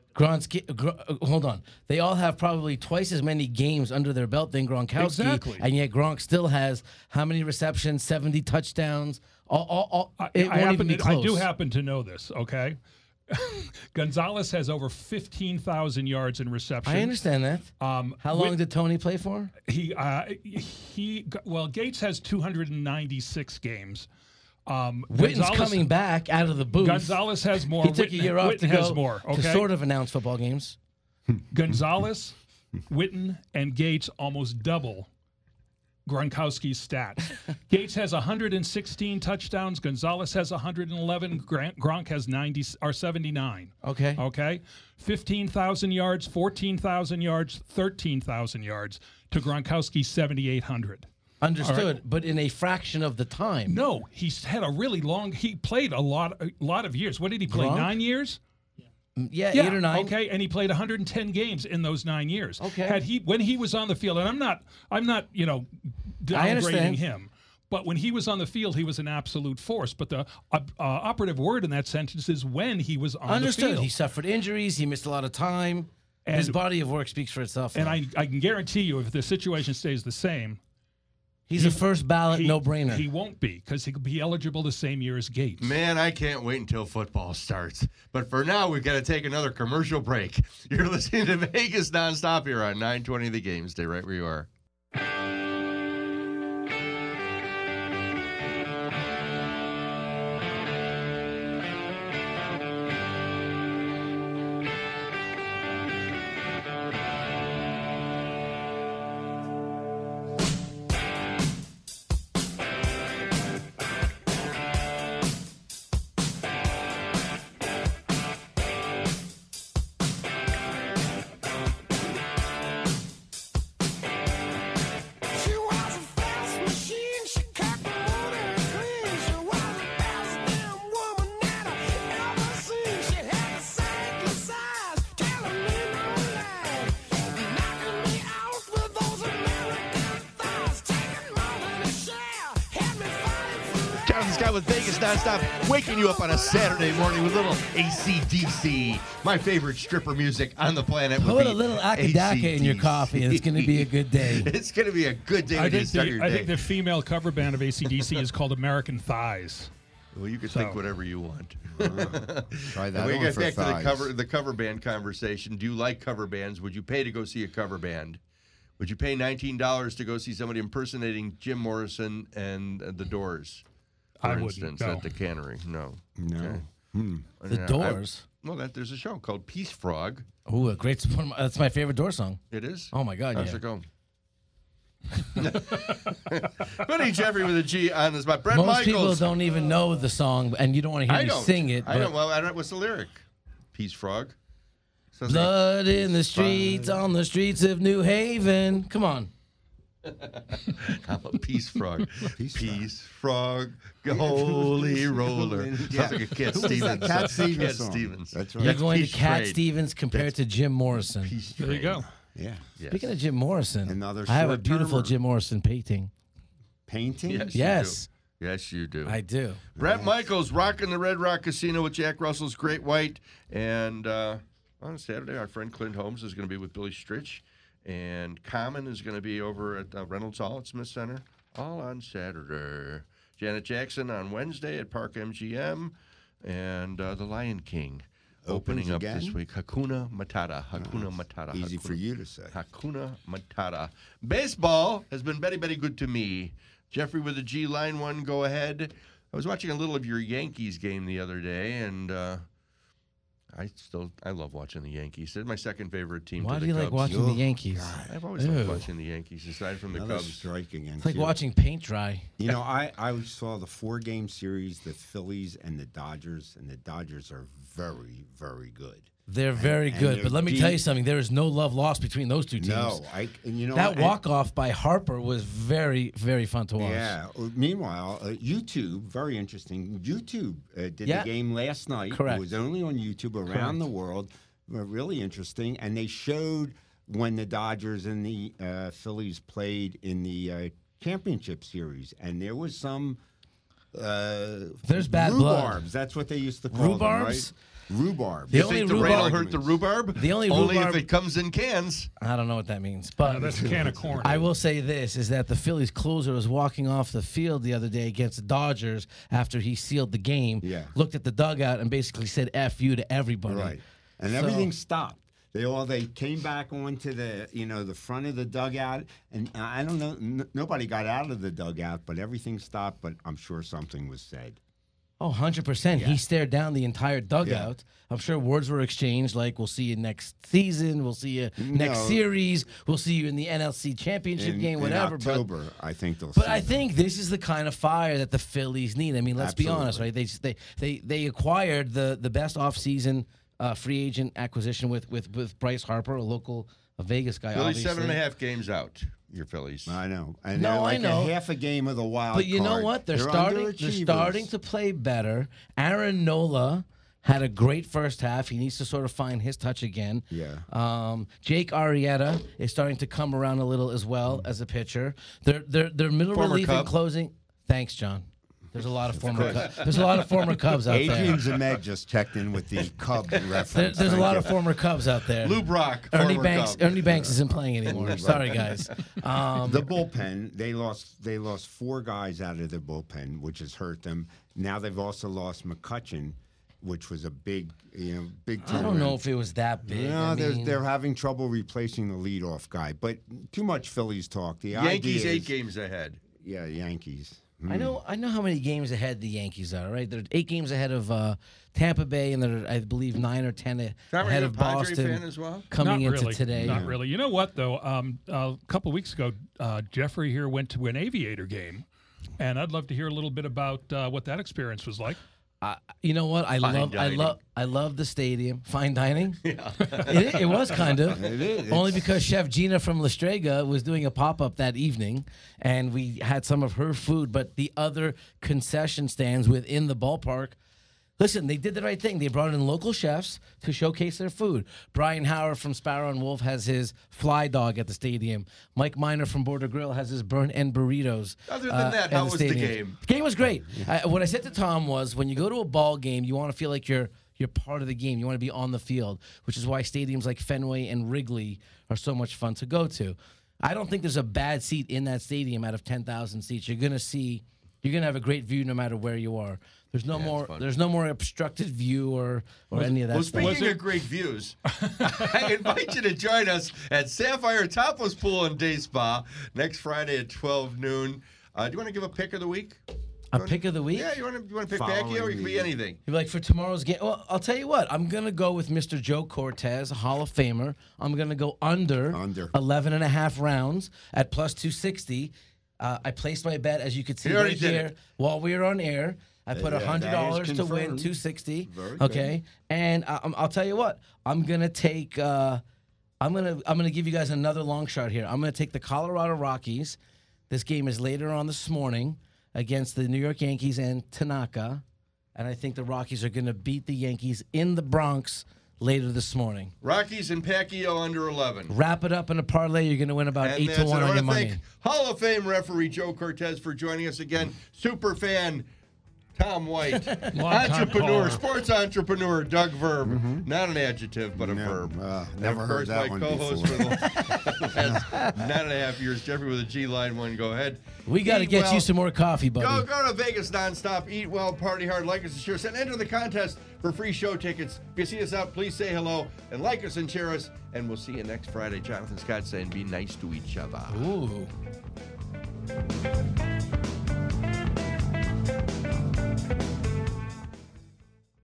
S2: Hold on. They all have probably twice as many games under their belt than Gronkowski.
S5: Exactly.
S2: And yet Gronk still has how many receptions? 70 touchdowns. It won't even be
S5: I
S2: close.
S5: do happen to know this, okay? Gonzalez has over 15,000 yards in reception.
S2: I understand that. How long did Tony play for?
S5: Well, Gates has 296 games.
S2: Witten's coming back out of the booth.
S5: Gonzalez has more.
S2: He took a year off to go
S5: more, okay?
S2: to sort of announce football games.
S5: Gonzalez, Witten, and Gates almost double Gronkowski's stats. Gates has 116 touchdowns. Gonzalez has 111. Gronk has 79.
S2: Okay.
S5: Okay. 15,000 yards, 14,000 yards, 13,000 yards to Gronkowski's 7,800.
S2: Understood, but in a fraction of the time.
S5: No, he's had a really long. He played a lot of years. What did he play?
S2: Gronk?
S5: 9 years.
S2: Yeah, 8 or 9.
S5: Okay, and he played 110 games in those 9 years.
S2: Okay.
S5: When he was on the field, and I'm not downgrading him, but when he was on the field, he was an absolute force. But the operative word in that sentence is when he was on the field.
S2: He suffered injuries. He missed a lot of time.
S5: And
S2: his body of work speaks for itself.
S5: And
S2: now.
S5: I can guarantee you, if the situation stays the same,
S2: he's a first ballot no-brainer.
S5: He won't be, because he could be eligible the same year as Gates.
S3: Man, I can't wait until football starts. But for now, we've got to take another commercial break. You're listening to Vegas Nonstop here on 920 The Game. Stay right where you are. With Vegas Nonstop, waking you up on a Saturday morning with a little AC/DC. My favorite stripper music on the planet.
S2: Put a little Akadaka in your coffee, and it's going to be a good day.
S3: It's going to be a good day. I
S5: think the female cover band of AC/DC is called American Thighs.
S3: Well, you can think whatever you want.
S6: Try that.
S3: We
S6: on
S3: get
S6: for
S3: back
S6: thighs.
S3: to the cover band conversation. Do you like cover bands? Would you pay to go see a cover band? Would you pay $19 to go see somebody impersonating Jim Morrison and the Doors? For instance, at the Cannery. No.
S6: No.
S3: Okay.
S2: The Doors?
S3: There's a show called Peace Frog.
S2: Oh, a great. That's my favorite Doors song.
S3: It is?
S2: Oh, my God,
S3: How's it go? Buddy Jeffrey with a G on this. Brett
S2: Most
S3: Michaels.
S2: people don't even know the song, and you don't want to hear me sing it.
S3: I don't. Well, I don't. What's the lyric? Peace Frog. Sounds
S2: Blood in the streets, on the streets of New Haven. Come on.
S3: I'm a Peace Frog. Peace Frog, holy roller. Sounds like a Cat Stevens.
S6: Cat Stevens
S3: Cat
S6: song.
S3: Stevens.
S6: That's right.
S2: You're
S3: That's
S2: going to
S3: Peace
S2: Cat
S3: Trade.
S2: Stevens compared to Jim Morrison.
S3: Peace
S5: There you
S3: Trade.
S5: go.
S6: Yeah.
S3: Yes.
S2: Speaking of Jim Morrison,
S6: Another
S2: I have a
S6: short
S2: beautiful
S6: termer.
S2: Jim Morrison painting.
S6: Painting?
S3: Yes.
S2: Yes,
S3: You do. Yes, you do.
S2: I do.
S3: Brett Michaels rocking the Red Rock Casino with Jack Russell's Great White. And on Saturday, our friend Clint Holmes is going to be with Billy Stritch. And Common is going to be over at Reynolds Hall at Smith Center, all on Saturday. Janet Jackson on Wednesday at Park MGM. And The Lion King opening up
S6: again?
S3: this week. Hakuna Matata. Hakuna Matata.
S6: Easy
S3: Hakuna-
S6: for you to say.
S3: Hakuna Matata. Baseball has been very, very good to me. Jeffrey with a G, line one, go ahead. I was watching a little of your Yankees game the other day, and I love watching the Yankees. They're my second favorite team.
S2: Why
S3: to
S2: do
S3: the
S2: you like
S3: Cubs.
S2: watching the Yankees?
S3: I've always liked
S2: Ew.
S3: watching the Yankees, aside from the
S6: Another
S3: Cubs.
S6: strike against
S2: It's like
S6: you.
S2: watching paint dry.
S6: You know, I saw the 4-game series, the Phillies and the Dodgers are very, very good.
S2: They're very
S6: and
S2: good,
S6: they're
S2: but let me tell you
S6: deep.
S2: something. There is no love lost between those two teams.
S6: No, and you know
S2: That
S6: what?
S2: walk-off by Harper was very, very fun to watch.
S6: Yeah. Meanwhile, YouTube, very interesting. YouTube did
S2: Yeah.
S6: the game last night.
S2: Correct.
S6: It was only on YouTube around the world. Really interesting. And they showed when the Dodgers and the Phillies played in the championship series. And there was some
S2: There's bad blood.
S6: rhubarbs. That's what they used to call them, right?
S2: Rhubarbs?
S6: Rhubarb.
S2: The
S3: You
S2: only
S3: think the rain will
S2: rhubarb-
S3: hurt the rhubarb?
S2: The only
S3: Only
S2: rhubarb-
S3: if it comes in cans.
S2: I don't know what that means, but
S5: That's a can of corn.
S2: I will say this, is that the Phillies closer was walking off the field the other day against the Dodgers after he sealed the game,
S6: Yeah.
S2: looked at the dugout and basically said F you to everybody.
S6: Right. And
S2: So-
S6: everything stopped. They came back onto the the front of the dugout, and I don't know, nobody got out of the dugout, but everything stopped. But I'm sure something was said.
S2: Oh, 100%. He
S6: Yeah.
S2: stared down the entire dugout. I'm sure words were exchanged like, we'll see you next season, we'll see you next
S6: No.
S2: series, we'll see you in the NLC championship game, whatever.
S6: In October, I think they'll.
S2: But
S6: see
S2: I
S6: that.
S2: think this is the kind of fire that the Phillies need. I mean, let's be honest, right? They acquired the best offseason free agent acquisition with Bryce Harper, a local Vegas guy.
S3: Phillies
S2: obviously.
S3: 7.5 games out. Your Phillies.
S6: I know. And
S2: No,
S6: they're like
S2: I know.
S6: a half a game of the wild
S2: But you know
S6: card.
S2: what? They're starting
S6: underachievers.
S2: to play better. Aaron Nola had a great first half. He needs to sort of find his touch again.
S6: Yeah.
S2: Jake Arrieta is starting to come around a little as well as a pitcher. Their middle
S3: Former
S2: relief and
S3: Cub.
S2: closing. Thanks, John. There's a lot of former there's a lot of former Cubs out
S6: Adrian
S2: there.
S6: Zemed just checked in with the Cub reference.
S2: There's a
S6: Thank
S2: lot
S6: you.
S2: of former Cubs out there.
S3: Lou Brock.
S2: Ernie
S3: former
S2: Banks.
S3: Cub.
S2: Ernie Banks isn't playing anymore. Sorry, guys.
S6: The bullpen, they lost 4 guys out of the bullpen, which has hurt them. Now they've also lost McCutcheon, which was a big
S2: I
S6: turnaround.
S2: don't know if it was that big.
S6: No,
S2: I mean,
S6: they're having trouble replacing the leadoff guy. But too much Phillies talk. The
S3: Yankees
S6: idea
S3: 8
S6: is,
S3: games ahead.
S6: Yeah, Yankees.
S2: I know how many games ahead the Yankees are, right? They're 8 games ahead of Tampa Bay, and they're, I believe, 9 or 10
S3: Tom, are
S2: ahead
S3: you a
S2: of
S3: Padre
S2: Boston
S3: fan as well?
S2: coming
S5: Not
S2: into
S5: really.
S2: today.
S5: Not really. You know what, though? A couple weeks ago, Jeffrey here went to an Aviator game, and I'd love to hear a little bit about what that experience was like.
S2: You know what? I
S3: dining.
S2: love the stadium. Fine dining. Yeah, it was kind of.
S6: It is.
S2: Only because Chef Gina from La Strega was doing a pop up that evening, and we had some of her food. But the other concession stands within the ballpark. Listen, they did the right thing. They brought in local chefs to showcase their food. Brian Howard from Sparrow and Wolf has his fly dog at the stadium. Mike Miner from Border Grill has his burnt end burritos.
S3: Other than that,
S2: at
S3: how was the
S2: stadium.
S3: game?
S2: The game was great. What I said to Tom was, when you go to a ball game, you want to feel like you're part of the game. You want to be on the field, which is why stadiums like Fenway and Wrigley are so much fun to go to. I don't think there's a bad seat in that stadium out of 10,000 seats. You're gonna have a great view no matter where you are. There's no more obstructed view or any of that
S3: Well,
S2: stuff.
S3: speaking of great views, I invite you to join us at Sapphire Topless Pool and Day Spa next Friday at 12 noon. Do you want to give a pick of the week?
S2: A pick of the week?
S3: Yeah, you want to pick
S6: Following
S3: Pacquiao, or it could be
S6: the-
S3: anything.
S2: You're like, for tomorrow's game? Well, I'll tell you what. I'm going to go with Mr. Joe Cortez, a Hall of Famer. I'm going to go under 11.5 rounds at plus 260. I placed my bet, as you could see
S3: You already
S2: right
S3: did
S2: here,
S3: it.
S2: while we were on air. I put
S6: Yeah, that is
S2: $100 to win
S6: confirmed.
S2: 260.
S6: Very
S2: Okay, and I'll tell you what. I'm gonna take. I'm gonna give you guys another long shot here. I'm gonna take the Colorado Rockies. This game is later on this morning against the New York Yankees and Tanaka, and I think the Rockies are gonna beat the Yankees in the Bronx later this morning.
S3: Rockies and Pacquiao under 11.
S2: Wrap it up in a parlay. You're gonna win about
S3: And
S2: 8
S3: that's
S2: to
S3: it.
S2: 1
S3: I
S2: on your
S3: want to
S2: money.
S3: thank Hall of Fame referee Joe Cortez for joining us again. Super fan Tom White.
S5: Long-time
S3: Entrepreneur,
S5: caller.
S3: sports entrepreneur Doug Verb. Not an adjective, but a
S6: No,
S3: verb.
S6: never
S3: And of
S6: heard
S3: course,
S6: that
S3: my
S6: one
S3: co-host
S6: before.
S3: for the last 9.5 years, Jeffrey with a G line one. Go ahead.
S2: We got to
S3: Eat
S2: get
S3: well.
S2: you some more coffee, buddy.
S3: Go to Vegas nonstop. Eat well, party hard, like us and share us, and enter the contest for free show tickets. If you see us out, please say hello and like us and share us. And we'll see you next Friday. Jonathan Scott saying, be nice to each other.
S2: Ooh.